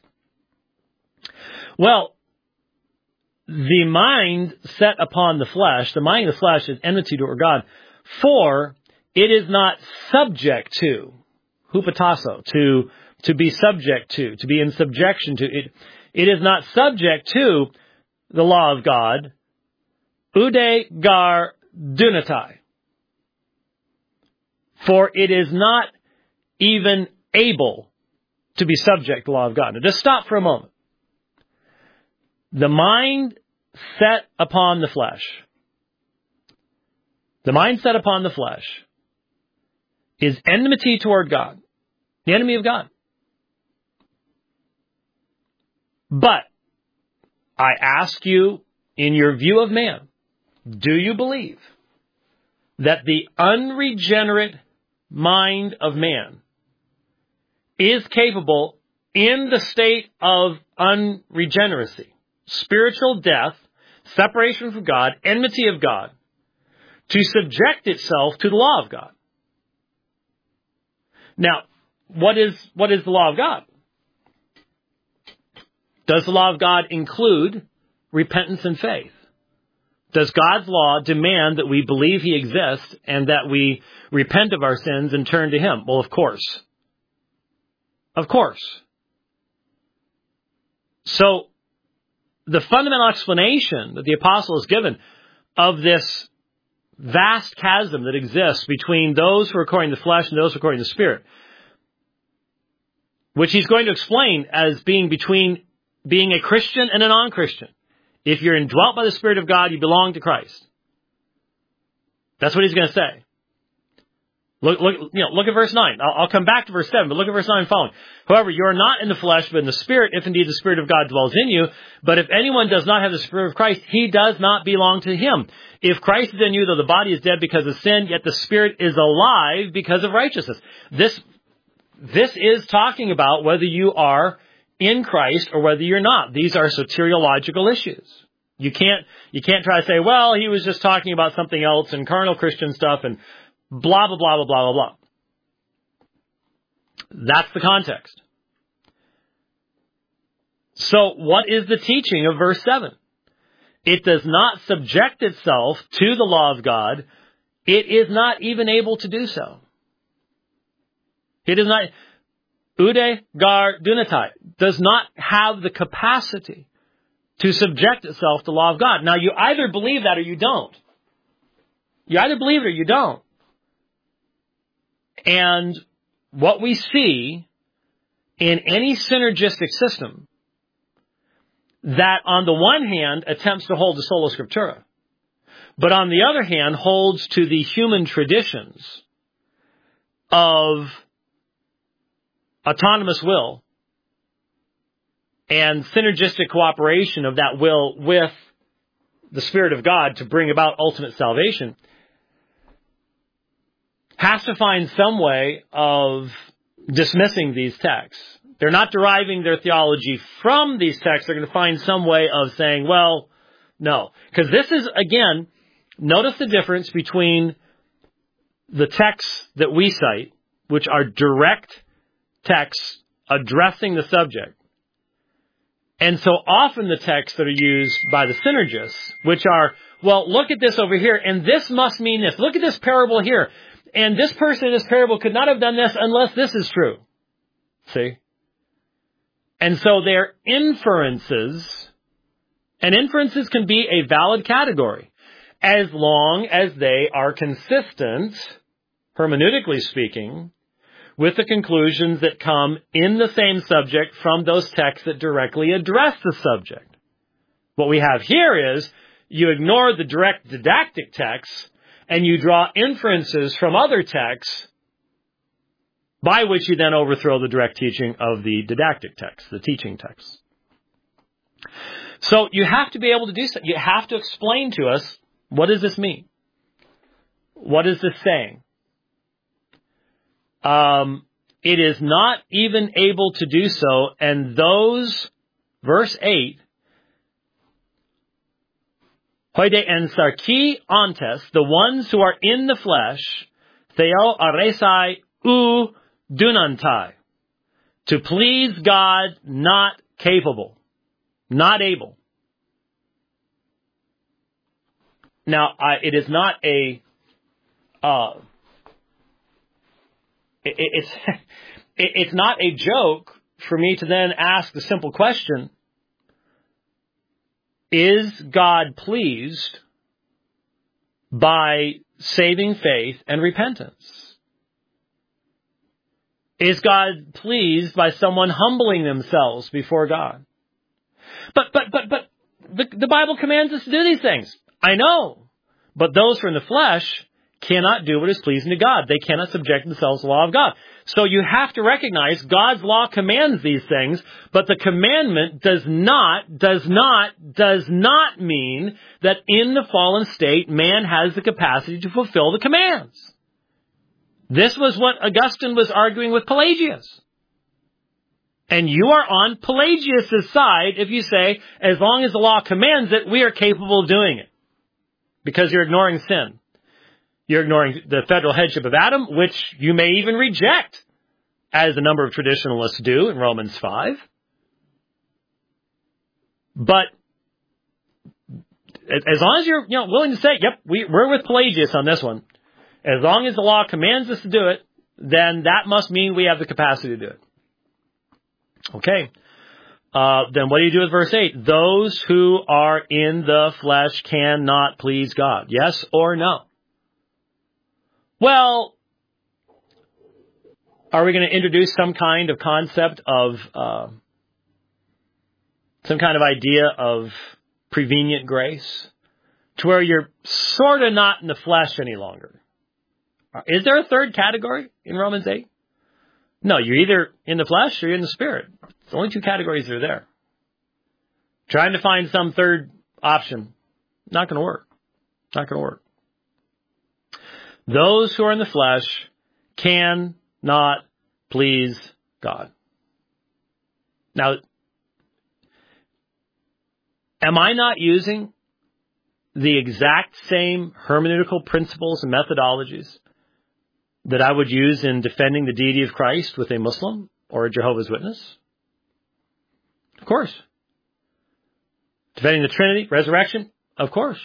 Well, the mind set upon the flesh, the mind of the flesh is enmity toward God, for it is not subject to, hupatasso, to be subject to be in subjection to. It is not subject to the law of God, ude gar dunatai. For it is not even able to be subject to the law of God. Now just stop for a moment. The mind set upon the flesh. The mind set upon the flesh is enmity toward God. The enemy of God. But I ask you, in your view of man, do you believe that the unregenerate mind of man is capable, in the state of unregeneracy, spiritual death, separation from God, enmity of God, to subject itself to the law of God? Now, what is the law of God? Does the law of God include repentance and faith? Does God's law demand that we believe He exists and that we repent of our sins and turn to Him? Well, of course. Of course. So, the fundamental explanation that the apostle has given of this vast chasm that exists between those who are according to the flesh and those who are according to the Spirit, which he's going to explain as being between being a Christian and a non-Christian. If you're indwelt by the Spirit of God, you belong to Christ. That's what he's going to say. Look at verse 9. I'll come back to verse 7, but look at verse 9 and following. However, you are not in the flesh, but in the Spirit, if indeed the Spirit of God dwells in you. But if anyone does not have the Spirit of Christ, he does not belong to him. If Christ is in you, though the body is dead because of sin, yet the Spirit is alive because of righteousness. This is talking about whether you are in Christ or whether you're not. These are soteriological issues. You can't try to say, well, he was just talking about something else and carnal Christian stuff and blah, blah, blah, blah, blah, blah, blah. That's the context. So what is the teaching of verse 7? It does not subject itself to the law of God. It is not even able to do so. It is not, ude gar dunatai, does not have the capacity to subject itself to the law of God. Now, you either believe that or you don't. You either believe it or you don't. And what we see in any synergistic system that on the one hand attempts to hold to sola scriptura, but on the other hand holds to the human traditions of autonomous will and synergistic cooperation of that will with the Spirit of God to bring about ultimate salvation, has to find some way of dismissing these texts. They're not deriving their theology from these texts. They're going to find some way of saying, well, no. Because this is, again, notice the difference between the texts that we cite, which are direct texts addressing the subject, and so often the texts that are used by the synergists, which are, well, look at this over here, and this must mean this. Look at this parable here. And this person in this parable could not have done this unless this is true. See? And so they're inferences, and inferences can be a valid category as long as they are consistent, hermeneutically speaking, with the conclusions that come in the same subject from those texts that directly address the subject. What we have here is you ignore the direct didactic texts and you draw inferences from other texts by which you then overthrow the direct teaching of the didactic text, the teaching text. So you have to be able to do so. You have to explain to us, what does this mean? What is this saying? it is not even able to do so. And those, verse 8, Hoide en sarki ontes, the ones who are in the flesh, theo aresai u dunantai, to please God, not capable, not able. Now, it is not a, it's not a joke for me to then ask the simple question, is God pleased by saving faith and repentance? Is God pleased by someone humbling themselves before God? But the Bible commands us to do these things. I know. But those who are in the flesh cannot do what is pleasing to God. They cannot subject themselves to the law of God. So you have to recognize God's law commands these things, but the commandment does not mean that in the fallen state, man has the capacity to fulfill the commands. This was what Augustine was arguing with Pelagius. And you are on Pelagius' side if you say, as long as the law commands it, we are capable of doing it. Because you're ignoring sin. You're ignoring the federal headship of Adam, which you may even reject, as a number of traditionalists do in Romans 5. But as long as you're willing to say, yep, we're with Pelagius on this one. As long as the law commands us to do it, then that must mean we have the capacity to do it. Okay. Then what do you do with verse 8? Those who are in the flesh cannot please God. Yes or no? Well, are we going to introduce some kind of concept of, some kind of idea of prevenient grace to where you're sort of not in the flesh any longer? Is there a third category in Romans 8? No, you're either in the flesh or you're in the spirit. It's the only two categories that are there. Trying to find some third option, not going to work. Not going to work. Those who are in the flesh cannot please God. Now, am I not using the exact same hermeneutical principles and methodologies that I would use in defending the deity of Christ with a Muslim or a Jehovah's Witness? Of course. Defending the Trinity, resurrection? Of course.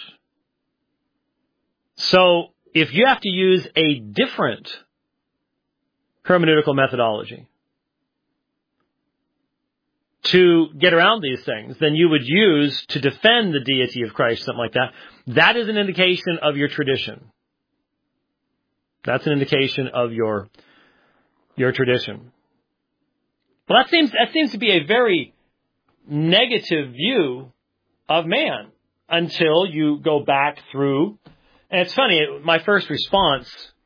So, if you have to use a different hermeneutical methodology to get around these things than you would use to defend the deity of Christ, something like that, that is an indication of your tradition. That's an indication of your tradition. Well, that seems to be a very negative view of man until you go back through. And it's funny, my first response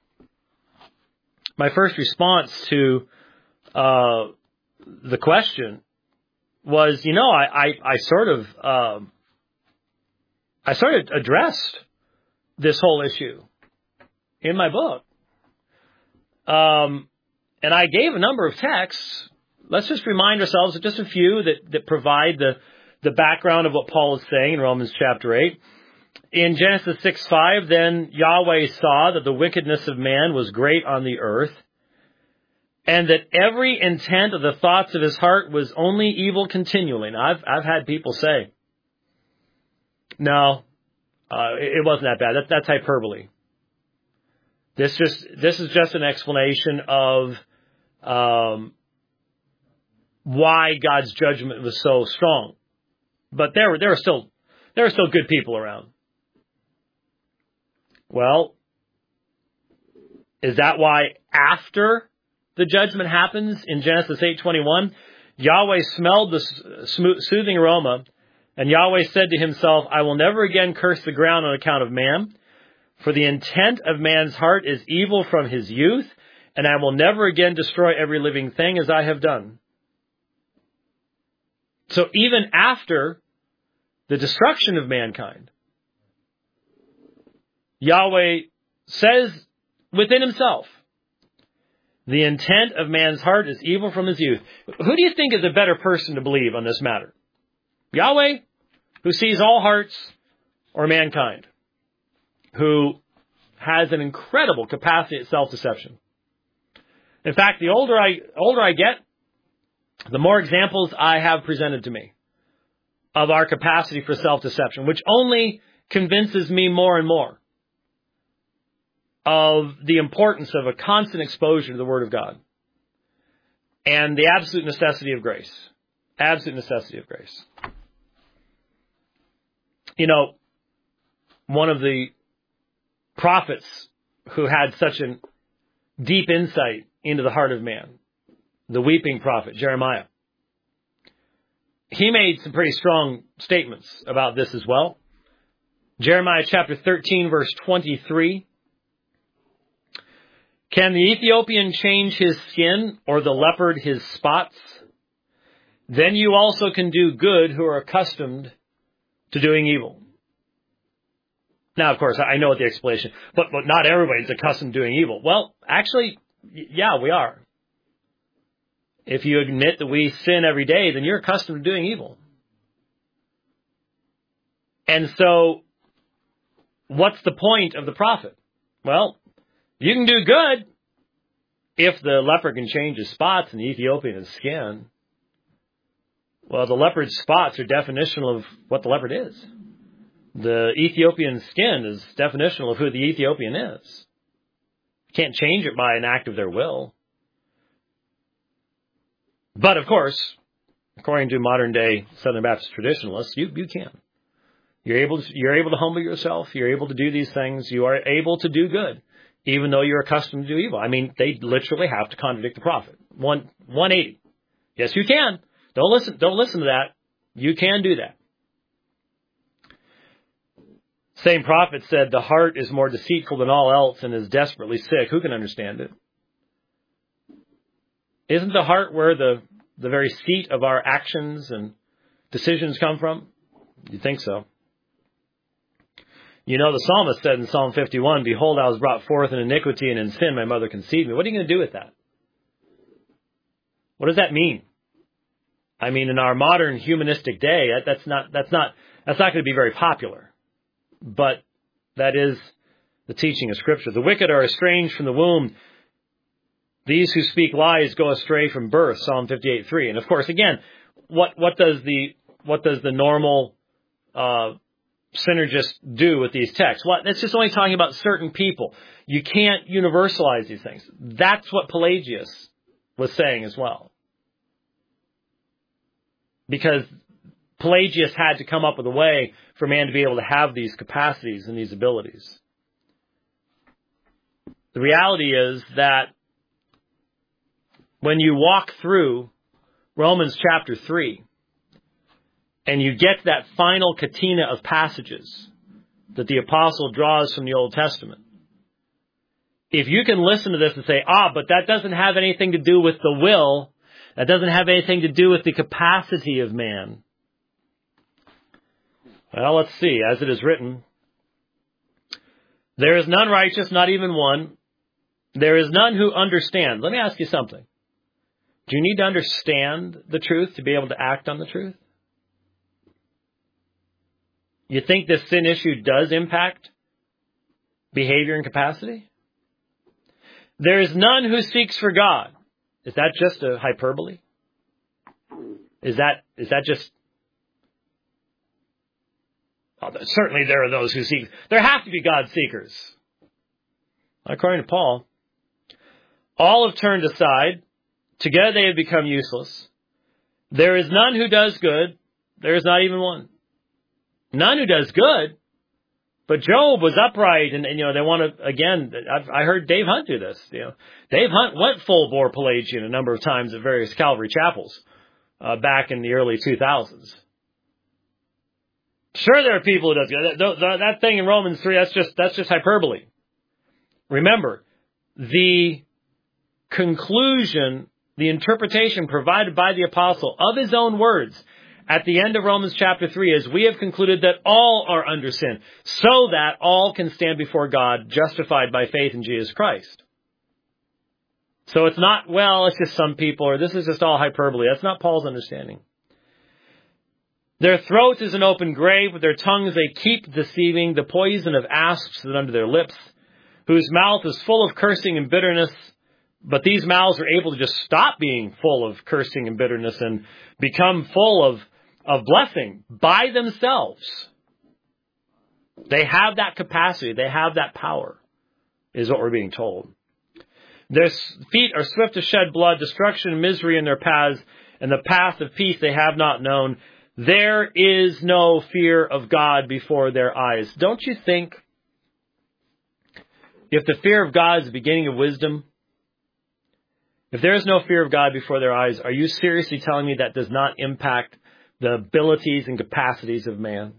to the question was, I sort of addressed this whole issue in my book. And I gave a number of texts. Let's just remind ourselves of just a few that provide the background of what Paul is saying in Romans chapter 8. In Genesis 6:5, then Yahweh saw that the wickedness of man was great on the earth, and that every intent of the thoughts of his heart was only evil continually. Now, I've had people say, no, it wasn't that bad. That's hyperbole. This is just an explanation of why God's judgment was so strong. But there are still good people around. Well, is that why after the judgment happens in Genesis 8:21, Yahweh smelled the soothing aroma, and Yahweh said to himself, I will never again curse the ground on account of man, for the intent of man's heart is evil from his youth, and I will never again destroy every living thing as I have done. So even after the destruction of mankind, Yahweh says within himself, The intent of man's heart is evil from his youth. Who do you think is a better person to believe on this matter? Yahweh, who sees all hearts, or mankind, who has an incredible capacity at self-deception? In fact, the older I get, the more examples I have presented to me of our capacity for self-deception, which only convinces me more and more of the importance of a constant exposure to the Word of God and the absolute necessity of grace. Absolute necessity of grace. You know, one of the prophets who had such a deep insight into the heart of man, the weeping prophet, Jeremiah, he made some pretty strong statements about this as well. Jeremiah chapter 13, verse 23. Can the Ethiopian change his skin, or the leopard his spots? Then you also can do good who are accustomed to doing evil. Now, of course, I know what the explanation, but not everybody's accustomed to doing evil. Well, actually, yeah, we are. If you admit that we sin every day, then you're accustomed to doing evil. And so, what's the point of the prophet? Well, you can do good if the leopard can change his spots and the Ethiopian his skin. Well, the leopard's spots are definitional of what the leopard is. The Ethiopian skin is definitional of who the Ethiopian is. You can't change it by an act of their will. But, of course, according to modern-day Southern Baptist traditionalists, you can. You're able to humble yourself. You're able to do these things. You are able to do good, even though you're accustomed to do evil. I mean, they literally have to contradict the prophet. 180. Yes, you can. Don't listen to that. You can do that. Same prophet said, the heart is more deceitful than all else and is desperately sick. Who can understand it? Isn't the heart where the very seat of our actions and decisions come from? You think so? You know, the psalmist said in Psalm 51, behold, I was brought forth in iniquity, and in sin my mother conceived me. What are you going to do with that? What does that mean? I mean, in our modern humanistic day, that's not going to be very popular. But that is the teaching of Scripture. The wicked are estranged from the womb. These who speak lies go astray from birth. Psalm 58:3. And of course, again, what does the normal synergist do with these texts? Well, it's just only talking about certain people. You can't universalize these things. That's what Pelagius was saying as well. Because Pelagius had to come up with a way for man to be able to have these capacities and these abilities. The reality is that when you walk through Romans chapter 3, and you get that final catena of passages that the apostle draws from the Old Testament, if you can listen to this and say, but that doesn't have anything to do with the will, that doesn't have anything to do with the capacity of man. Well, let's see. As it is written, there is none righteous, not even one. There is none who understand. Let me ask you something. Do you need to understand the truth to be able to act on the truth? You think this sin issue does impact behavior and capacity? There is none who seeks for God. Is that just a hyperbole? Is that just... certainly there are those who seek. There have to be God seekers. According to Paul, all have turned aside. Together they have become useless. There is none who does good. There is not even one. None who does good. But Job was upright, and they want to, again, I heard Dave Hunt do this. Dave Hunt went full bore Pelagian a number of times at various Calvary chapels back in the early 2000s. Sure, there are people who does good. That thing in Romans 3, that's just hyperbole. Remember, the conclusion, the interpretation provided by the apostle of his own words at the end of Romans chapter 3 is, we have concluded that all are under sin, so that all can stand before God justified by faith in Jesus Christ. So it's not, well, it's just some people, or this is just all hyperbole. That's not Paul's understanding. Their throat is an open grave, with their tongues they keep deceiving, the poison of asps is under their lips, whose mouth is full of cursing and bitterness. But these mouths are able to just stop being full of cursing and bitterness and become full of blessing by themselves. They have that capacity. They have that power, is what we're being told. Their feet are swift to shed blood, destruction and misery in their paths, and the path of peace they have not known. There is no fear of God before their eyes. Don't you think if the fear of God is the beginning of wisdom, if there is no fear of God before their eyes, are you seriously telling me that does not impact the abilities and capacities of man?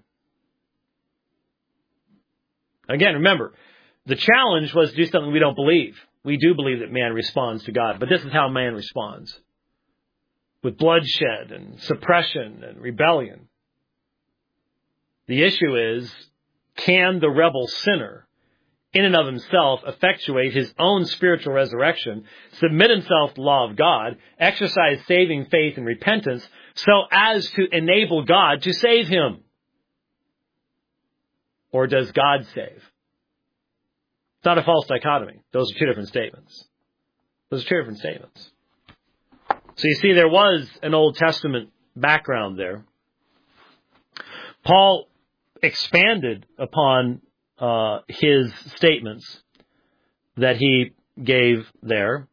Again, remember, the challenge was to do something we don't believe. We do believe that man responds to God, but this is how man responds. With bloodshed and suppression and rebellion. The issue is, can the rebel sinner, in and of himself, effectuate his own spiritual resurrection, submit himself to the law of God, exercise saving faith and repentance, so as to enable God to save him? Or does God save? It's not a false dichotomy. Those are two different statements. So you see, there was an Old Testament background there. Paul expanded upon his statements that he gave there.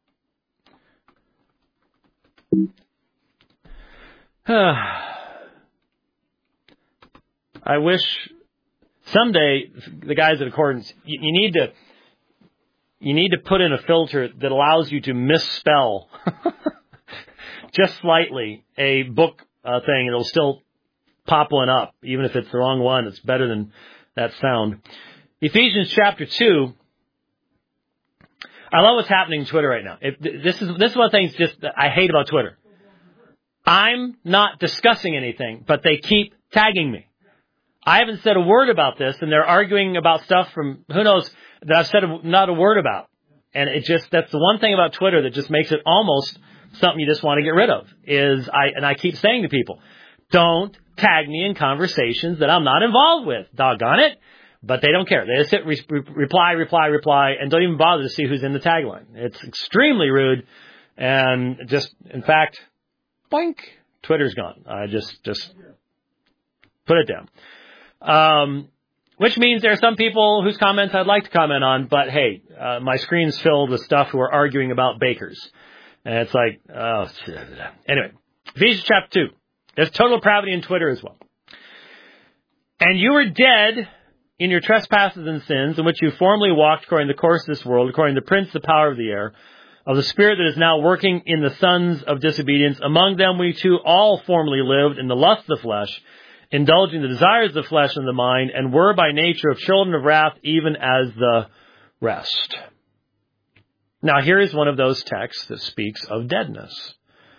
I wish someday the guys at Accordance, you need to put in a filter that allows you to misspell just slightly a book thing. It'll still pop one up, even if it's the wrong one. It's better than that sound. Ephesians chapter 2. I love what's happening in Twitter right now. This is one of the things that I hate about Twitter. I'm not discussing anything, but they keep tagging me. I haven't said a word about this, and they're arguing about stuff from who knows that I've said not a word about. And that's the one thing about Twitter that just makes it almost something you just want to get rid of. I keep saying to people, don't tag me in conversations that I'm not involved with. Doggone it. But they don't care. They just hit reply, and don't even bother to see who's in the tagline. It's extremely rude. And just, in fact, boink, Twitter's gone. I just put it down. Which means there are some people whose comments I'd like to comment on, but hey, my screen's filled with stuff who are arguing about bakers. And it's like, oh, anyway. Ephesians chapter 2. There's total depravity in Twitter as well. And you were dead in your trespasses and sins, in which you formerly walked according to the course of this world, according to the prince, the power of the air, of the spirit that is now working in the sons of disobedience. Among them we too all formerly lived in the lust of the flesh, indulging the desires of the flesh and the mind, and were by nature of children of wrath, even as the rest. Now here is one of those texts that speaks of deadness.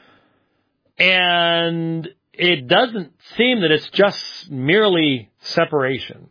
And it doesn't seem that it's just merely separation.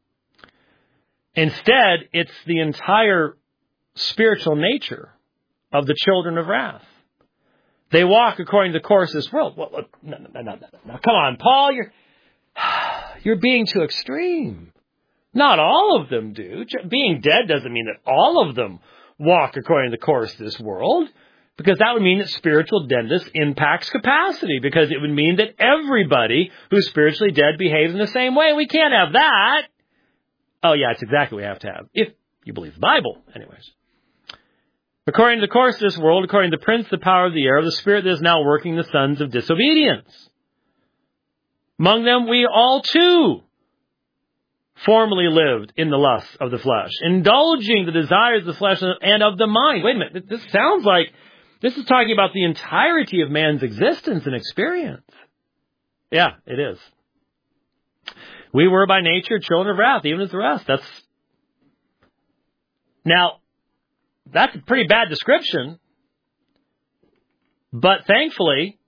Instead, it's the entire spiritual nature of the children of wrath. They walk according to the course of this world. Well, no. Come on, Paul, you're being too extreme. Not all of them do. Being dead doesn't mean that all of them walk according to the course of this world, because that would mean that spiritual deadness impacts capacity, because it would mean that everybody who's spiritually dead behaves in the same way. We can't have that. Oh, yeah, it's exactly what we have to have, if you believe the Bible, anyways. According to the course of this world, according to the prince, the power of the air, the spirit that is now working the sons of disobedience. Among them we all too formerly lived in the lusts of the flesh, indulging the desires of the flesh and of the mind. Wait a minute, this sounds like this is talking about the entirety of man's existence and experience. Yeah, it is. We were by nature children of wrath, even as the rest. That's a pretty bad description. But thankfully,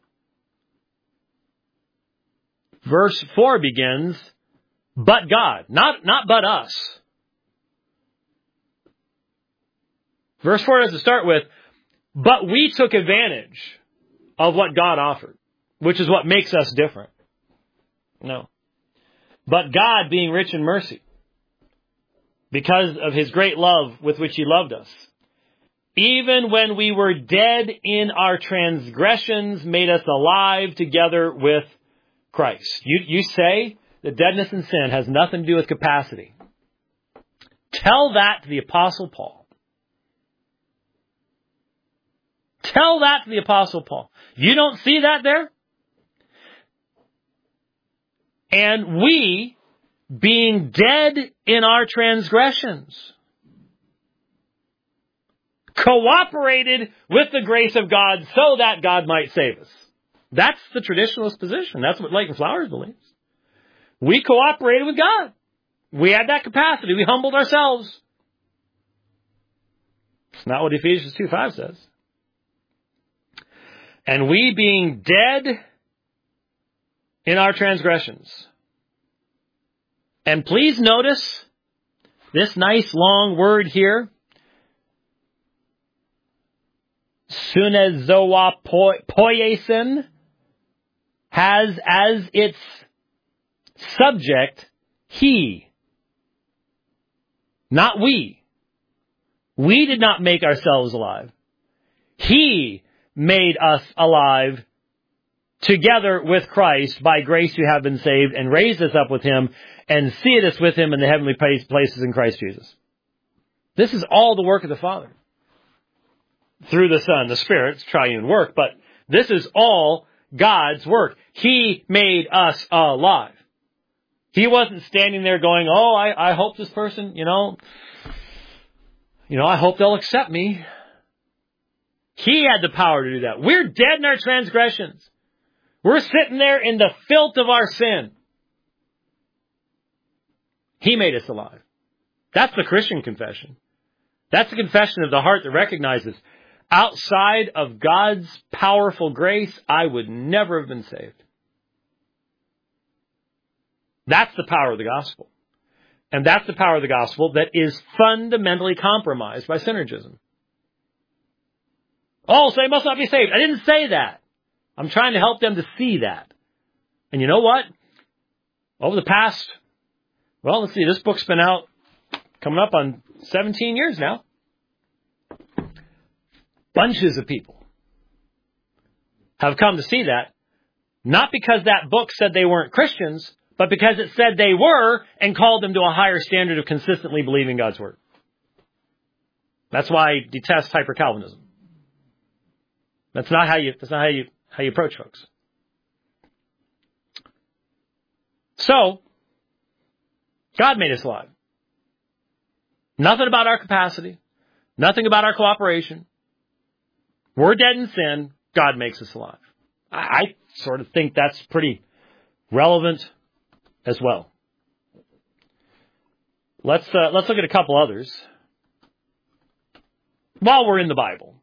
verse 4 begins, but God, not but us. Verse 4 doesn't start with, But we took advantage of what God offered, which is what makes us different. No. But God, being rich in mercy, because of his great love with which he loved us, even when we were dead in our transgressions, made us alive together with Christ. You say that deadness in sin has nothing to do with capacity. Tell that to the Apostle Paul. Tell that to the Apostle Paul. You don't see that there? And we, being dead in our transgressions, cooperated with the grace of God so that God might save us. That's the traditionalist position. That's what Lake and Flowers believes. We cooperated with God. We had that capacity. We humbled ourselves. It's not what Ephesians 2:5 says. And we, being dead in our transgressions. And please notice this nice long word here. Sunezoa poiesin has as its subject he, not we. We did not make ourselves alive. He made us alive together with Christ. By grace you have been saved, and raised us up with him, and seated us with him in the heavenly places in Christ Jesus. This is all the work of the Father. Through the Son, the Spirit's triune work, but this is all God's work. He made us alive. He wasn't standing there going, oh, I hope this person, I hope they'll accept me. He had the power to do that. We're dead in our transgressions. We're sitting there in the filth of our sin. He made us alive. That's the Christian confession. That's the confession of the heart that recognizes outside of God's powerful grace, I would never have been saved. That's the power of the gospel. And that's the power of the gospel that is fundamentally compromised by synergism. Oh, so they must not be saved. I didn't say that. I'm trying to help them to see that. And you know what? Over the past, this book's been out, coming up on 17 years now. Bunches of people have come to see that, not because that book said they weren't Christians, but because it said they were and called them to a higher standard of consistently believing God's word. That's why I detest hyper-Calvinism. That's not how you approach folks. So, God made us alive. Nothing about our capacity. Nothing about our cooperation. We're dead in sin. God makes us alive. I sort of think that's pretty relevant as well. Let's look at a couple others while we're in the Bible.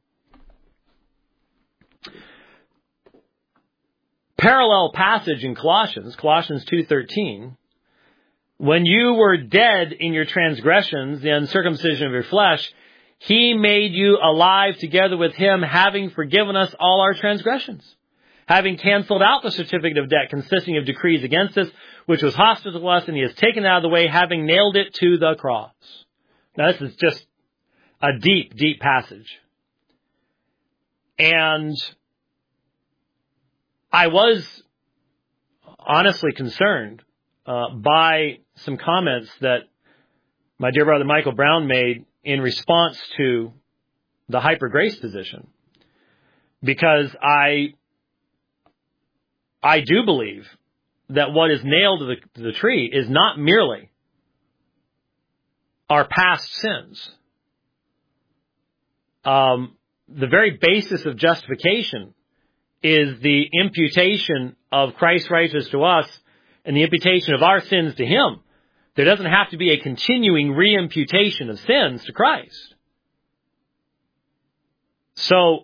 Parallel passage in Colossians 2:13. When you were dead in your transgressions, the uncircumcision of your flesh, he made you alive together with him, having forgiven us all our transgressions, having canceled out the certificate of debt consisting of decrees against us, which was hostile to us, and he has taken it out of the way, having nailed it to the cross. Now, this is just a deep, deep passage. And I was honestly concerned by some comments that my dear brother Michael Brown made in response to the hyper-grace position. Because I do believe that what is nailed to the tree is not merely our past sins. The very basis of justification is the imputation of Christ's righteousness to us and the imputation of our sins to him. There doesn't have to be a continuing re-imputation of sins to Christ. So,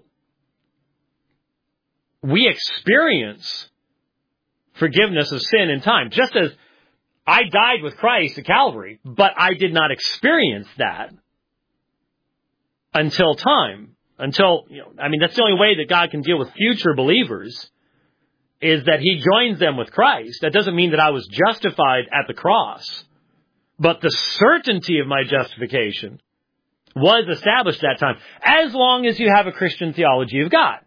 we experience forgiveness of sin in time. Just as I died with Christ at Calvary, but I did not experience that until time Until, that's the only way that God can deal with future believers, is that he joins them with Christ. That doesn't mean that I was justified at the cross. But the certainty of my justification was established at that time, as long as you have a Christian theology of God.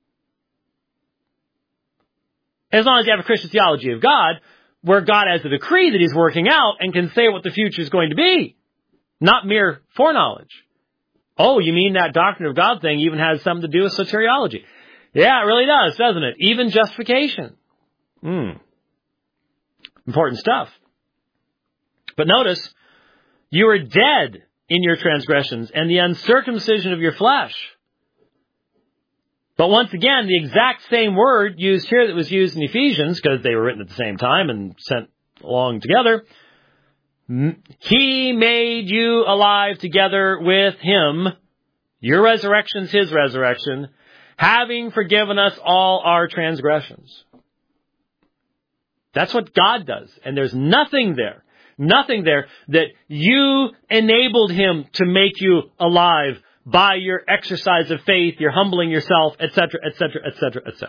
As long as you have a Christian theology of God, where God has a decree that he's working out and can say what the future is going to be, not mere foreknowledge. Oh, you mean that doctrine of God thing even has something to do with soteriology? Yeah, it really does, doesn't it? Even justification. Important stuff. But notice, you are dead in your transgressions and the uncircumcision of your flesh. But once again, the exact same word used here that was used in Ephesians, because they were written at the same time and sent along together. He made you alive together with him. Your resurrection's his resurrection, having forgiven us all our transgressions. That's what God does. And there's nothing there that you enabled him to make you alive by your exercise of faith, your humbling yourself, etc., etc., etc., etc.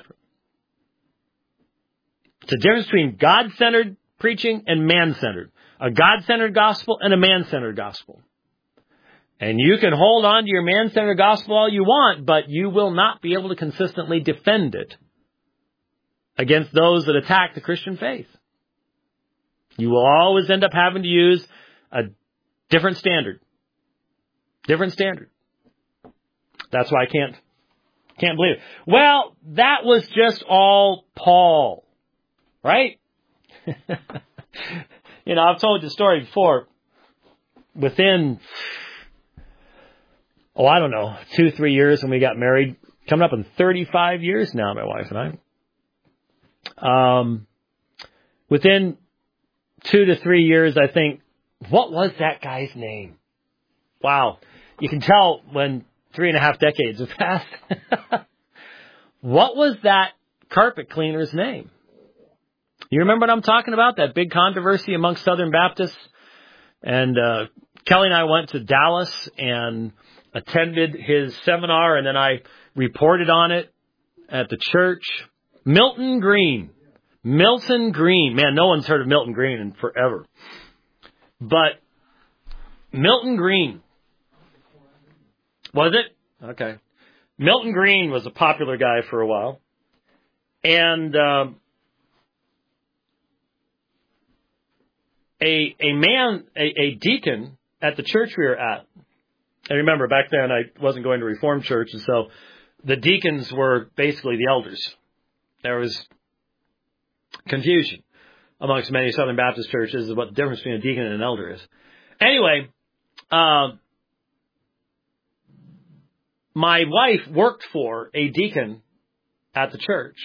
It's a difference between God-centered preaching and man-centered. A God-centered gospel and a man-centered gospel. And you can hold on to your man-centered gospel all you want, but you will not be able to consistently defend it against those that attack the Christian faith. You will always end up having to use a different standard. Different standard. That's why I can't believe it. Well, that was just all Paul. Right? I've told the story before. Within, 2-3 years when we got married, coming up in 35 years now, my wife and I. Within 2 to 3 years, I think, what was that guy's name? Wow. You can tell when 3.5 decades have passed. What was that carpet cleaner's name? You remember what I'm talking about? That big controversy amongst Southern Baptists? And Kelly and I went to Dallas and attended his seminar, and then I reported on it at the church. Milton Green. Milton Green. Man, no one's heard of Milton Green in forever. But Milton Green. Was it? Okay. Milton Green was a popular guy for a while. And a deacon at the church we were at. And remember, back then I wasn't going to Reformed church, and so the deacons were basically the elders. There was confusion amongst many Southern Baptist churches of what the difference between a deacon and an elder is. Anyway, my wife worked for a deacon at the church.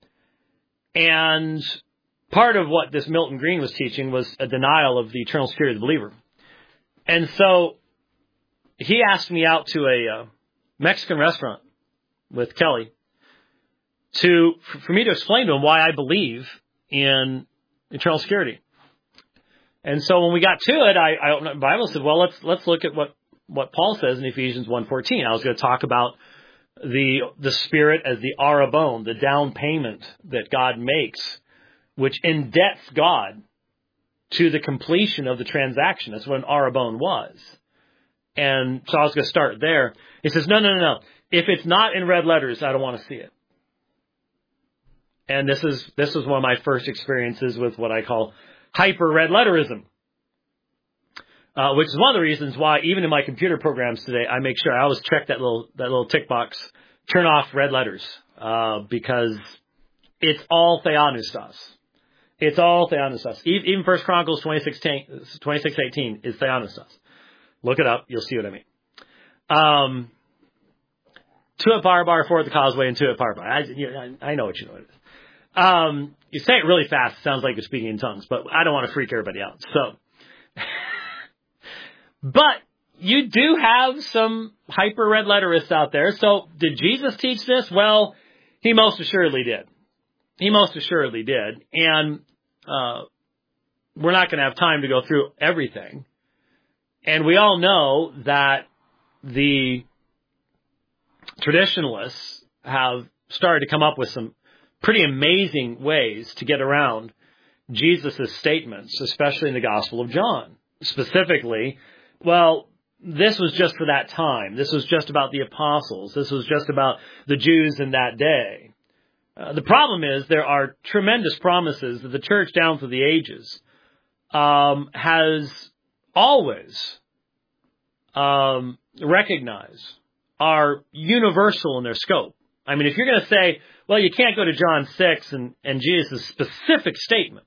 And part of what this Milton Green was teaching was a denial of the eternal security of the believer. And so he asked me out to a Mexican restaurant with Kelly for me to explain to him why I believe in eternal security. And so when we got to it, I opened up the Bible and said, well, let's look at what Paul says in Ephesians 1:14. I was going to talk about the Spirit as the arabon, the down payment that God makes, which indebts God to the completion of the transaction. That's what an arabon was. And so I was going to start there. He says, no. If it's not in red letters, I don't want to see it. And this is one of my first experiences with what I call hyper red letterism, which is one of the reasons why even in my computer programs today, I make sure I always check that little tick box, turn off red letters, because it's all theopneustos. It's all theopneustos. Even 1 Chronicles 26:18 is theopneustos. Look it up. You'll see what I mean. Two at Power 4 at the Causeway, and 2 at Power Bar. I know what you know it is. You say it really fast. It sounds like you're speaking in tongues, but I don't want to freak everybody out. So, but you do have some hyper red letterists out there. So did Jesus teach this? Well, he most assuredly did. He most assuredly did. And we're not going to have time to go through everything. And we all know that the traditionalists have started to come up with some pretty amazing ways to get around Jesus' statements, especially in the Gospel of John. Specifically, well, this was just for that time. This was just about the apostles. This was just about the Jews in that day. The problem is there are tremendous promises that the church down through the ages has always recognized are universal in their scope. I mean, if you're going to say, well, you can't go to John 6 and Jesus' specific statement,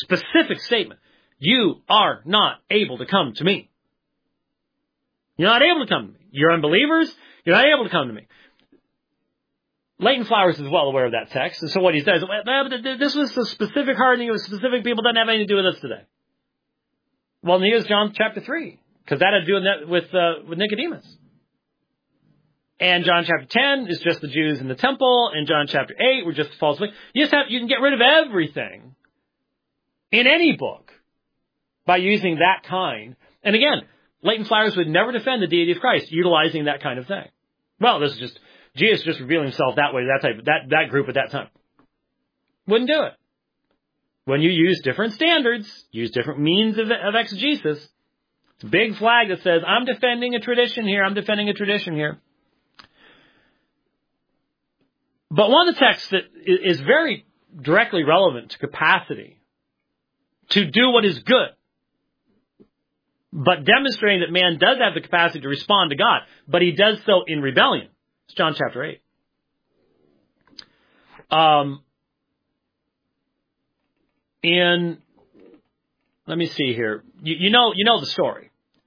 you are not able to come to me. You're not able to come to me. You're unbelievers. You're not able to come to me. Leighton Flowers is well aware of that text. And so what he says, well, this was a specific hardening of specific people. Doesn't have anything to do with us today. Well, neither is John chapter 3, because that had to do with Nicodemus. And John chapter 10 is just the Jews in the temple. And John chapter 8 were just the false witnesses. You can get rid of everything in any book by using that kind. And again, Leighton Flowers would never defend the deity of Christ utilizing that kind of thing. Well, this is just Jesus just revealing himself that way, that group at that time. Wouldn't do it. When you use different standards, use different means of exegesis, it's a big flag that says, I'm defending a tradition here, I'm defending a tradition here. But one of the texts that is very directly relevant to capacity to do what is good, but demonstrating that man does have the capacity to respond to God, but he does so in rebellion. It's John chapter 8. Let me see here. You know the story.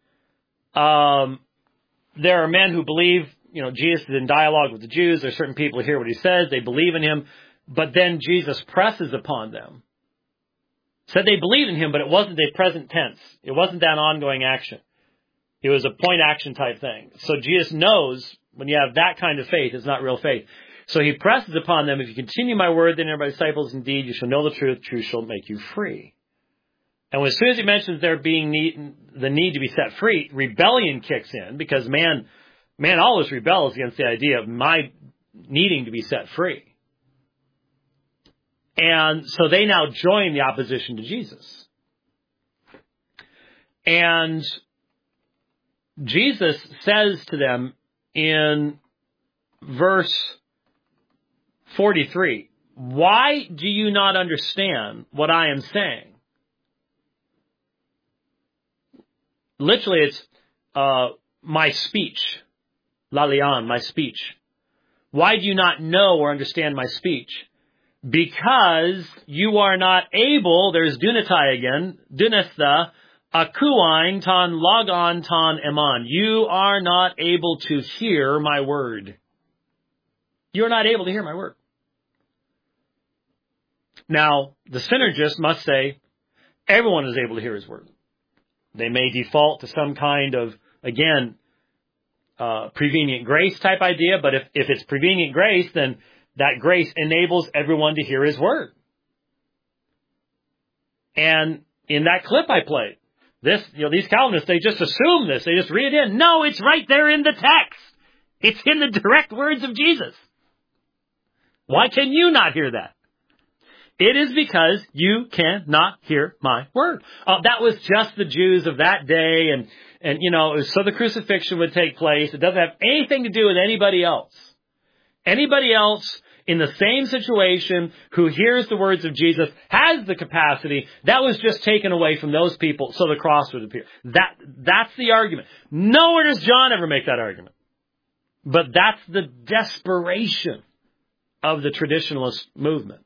There are men who believe, Jesus is in dialogue with the Jews. There are certain people who hear what he says. They believe in him. But then Jesus presses upon them. Said they believed in him, but it wasn't a present tense. It wasn't that ongoing action. It was a point action type thing. So Jesus knows when you have that kind of faith, it's not real faith. So he presses upon them, if you continue my word, then you're my disciples indeed. You shall know the truth. Truth shall make you free. And as soon as he mentions there being the need to be set free, rebellion kicks in, because man always rebels against the idea of my needing to be set free. And so they now join the opposition to Jesus. And Jesus says to them in verse 43, why do you not understand what I am saying? Literally, it's my speech. Lalian, my speech. Why do you not know or understand my speech? Because you are not able, there's dunatai again, dunestha, akuine, ton logon, ton eman. You are not able to hear my word. You're not able to hear my word. Now, the synergist must say, everyone is able to hear his word. They may default to some kind of, again, prevenient grace type idea, but if it's prevenient grace, then that grace enables everyone to hear his word. And in that clip I played, these Calvinists, they just assume this. They just read it in. No, it's right there in the text. It's in the direct words of Jesus. Why can you not hear that? It is because you cannot hear my word. That was just the Jews of that day, and it was so the crucifixion would take place. It doesn't have anything to do with anybody else. Anybody else in the same situation who hears the words of Jesus has the capacity. That was just taken away from those people so the cross would appear. That's the argument. Nowhere does John ever make that argument. But that's the desperation of the traditionalist movement.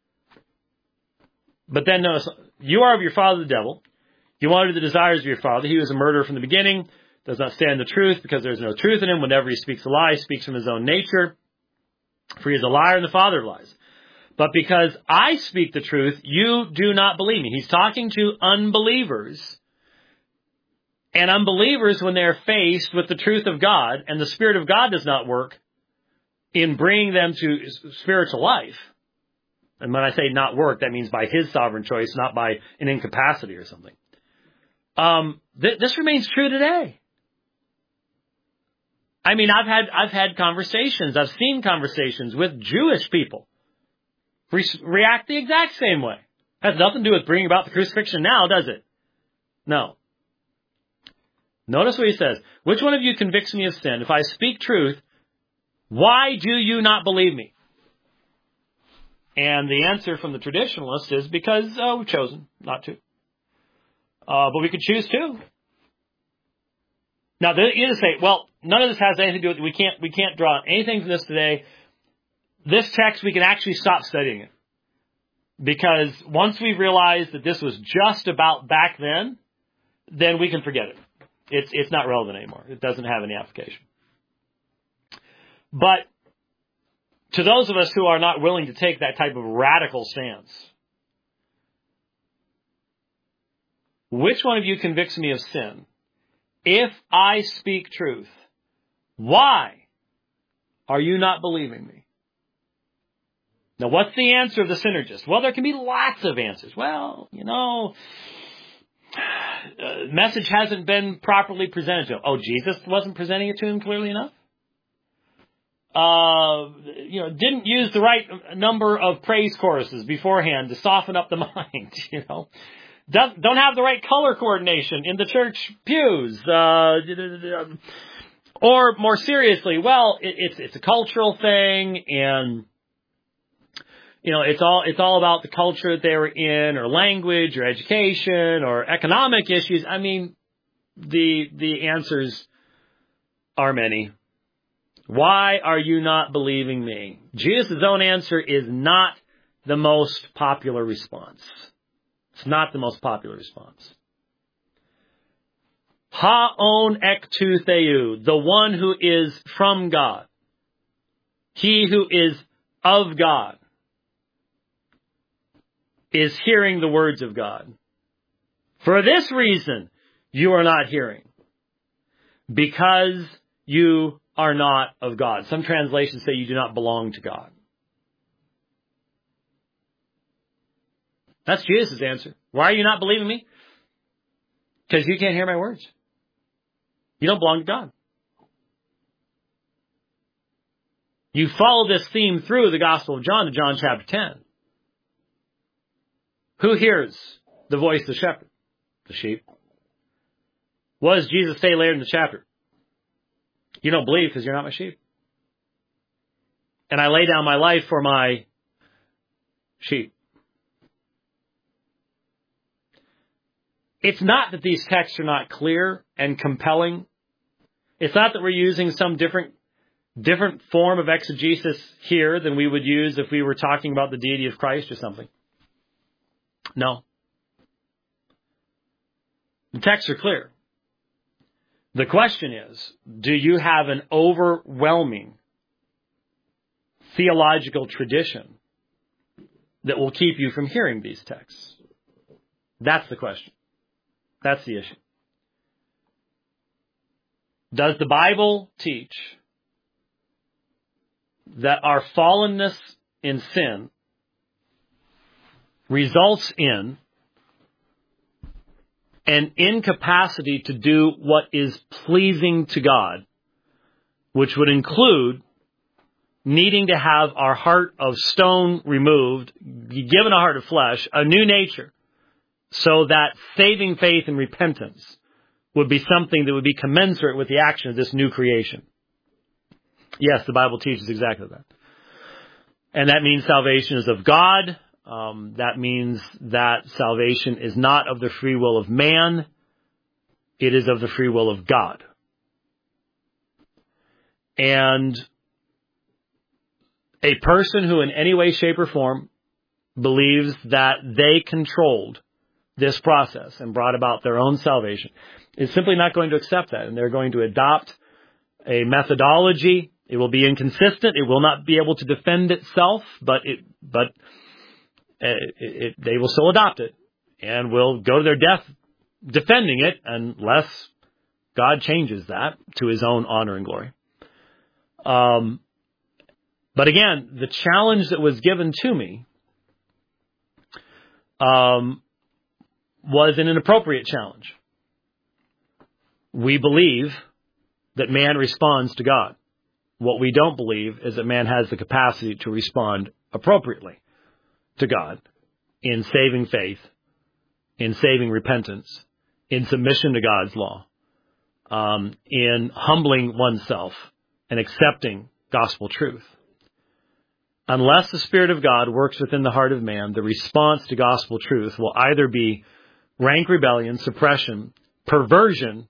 But then notice, you are of your father the devil. You wanted the desires of your father. He was a murderer from the beginning, does not stand the truth because there is no truth in him. Whenever he speaks a lie, he speaks from his own nature. For he is a liar and the father of lies. But because I speak the truth, you do not believe me. He's talking to unbelievers. And unbelievers, when they're faced with the truth of God, and the Spirit of God does not work in bringing them to spiritual life. And when I say not work, that means by his sovereign choice, not by an incapacity or something. This remains true today. I mean, I've had conversations, I've seen conversations with Jewish people react the exact same way. Has nothing to do with bringing about the crucifixion now, does it? No. Notice what he says. Which one of you convicts me of sin? If I speak truth, why do you not believe me? And the answer from the traditionalist is because we've chosen not to. But we could choose to. Now, you either say, well, none of this has anything to do with it. We can't draw anything from this today. This text, we can actually stop studying it. Because once we realize that this was just about back then we can forget it. It's not relevant anymore. It doesn't have any application. But to those of us who are not willing to take that type of radical stance, which one of you convicts me of sin? If I speak truth, why are you not believing me? Now, what's the answer of the synergist? Well, there can be lots of answers. Well, message hasn't been properly presented to him. Oh, Jesus wasn't presenting it to him clearly enough? Didn't use the right number of praise choruses beforehand to soften up the mind, Don't have the right color coordination in the church pews. Or more seriously, well, it's a cultural thing, and it's all about the culture that they were in, or language, or education, or economic issues. I mean, the answers are many. Why are you not believing me? Jesus' own answer is not the most popular response. It's not the most popular response. Haon ek tu theou, the one who is from God. He who is of God is hearing the words of God. For this reason, you are not hearing. Because you are not of God. Some translations say you do not belong to God. That's Jesus' answer. Why are you not believing me? Because you can't hear my words. You don't belong to God. You follow this theme through the Gospel of John to John chapter 10. Who hears the voice of the shepherd? The sheep. What does Jesus say later in the chapter? You don't believe because you're not my sheep. And I lay down my life for my sheep. It's not that these texts are not clear and compelling. It's not that we're using some different form of exegesis here than we would use if we were talking about the deity of Christ or something. No. The texts are clear. The question is, do you have an overwhelming theological tradition that will keep you from hearing these texts? That's the question. That's the issue. Does the Bible teach that our fallenness in sin results in an incapacity to do what is pleasing to God, which would include needing to have our heart of stone removed, be given a heart of flesh, a new nature, so that saving faith and repentance would be something that would be commensurate with the action of this new creation? Yes, the Bible teaches exactly that. And that means salvation is of God. That means that salvation is not of the free will of man. It is of the free will of God. And a person who in any way, shape, or form believes that they controlled this process and brought about their own salvation is simply not going to accept that. And they're going to adopt a methodology. It will be inconsistent. It will not be able to defend itself, but they will still adopt it and will go to their death defending it unless God changes that to his own honor and glory. But again, the challenge that was given to me was an inappropriate challenge. We believe that man responds to God. What we don't believe is that man has the capacity to respond appropriately to God in saving faith, in saving repentance, in submission to God's law, in humbling oneself and accepting gospel truth. Unless the Spirit of God works within the heart of man, the response to gospel truth will either be rank rebellion, suppression, perversion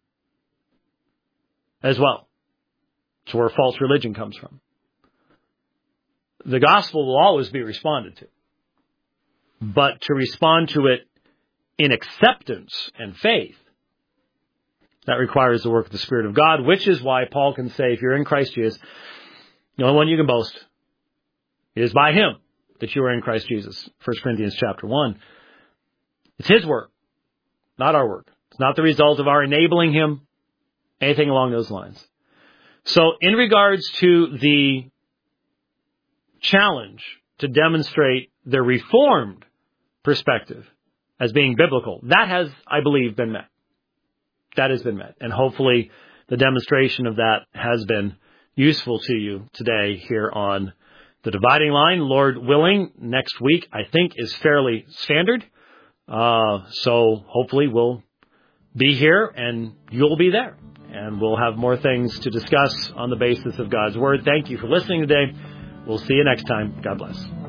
as well. It's where false religion comes from. The gospel will always be responded to. But to respond to it in acceptance and faith, that requires the work of the Spirit of God, which is why Paul can say, if you're in Christ Jesus, the only one you can boast, it is by Him that you are in Christ Jesus. 1 Corinthians chapter 1. It's His work, not our work. It's not the result of our enabling Him, anything along those lines. So in regards to the challenge to demonstrate the Reformed perspective as being biblical, that has, I believe, been met. That has been met. And hopefully the demonstration of that has been useful to you today here on The Dividing Line. Lord willing, next week, I think, is fairly standard. So hopefully we'll be here and you'll be there. And we'll have more things to discuss on the basis of God's Word. Thank you for listening today. We'll see you next time. God bless.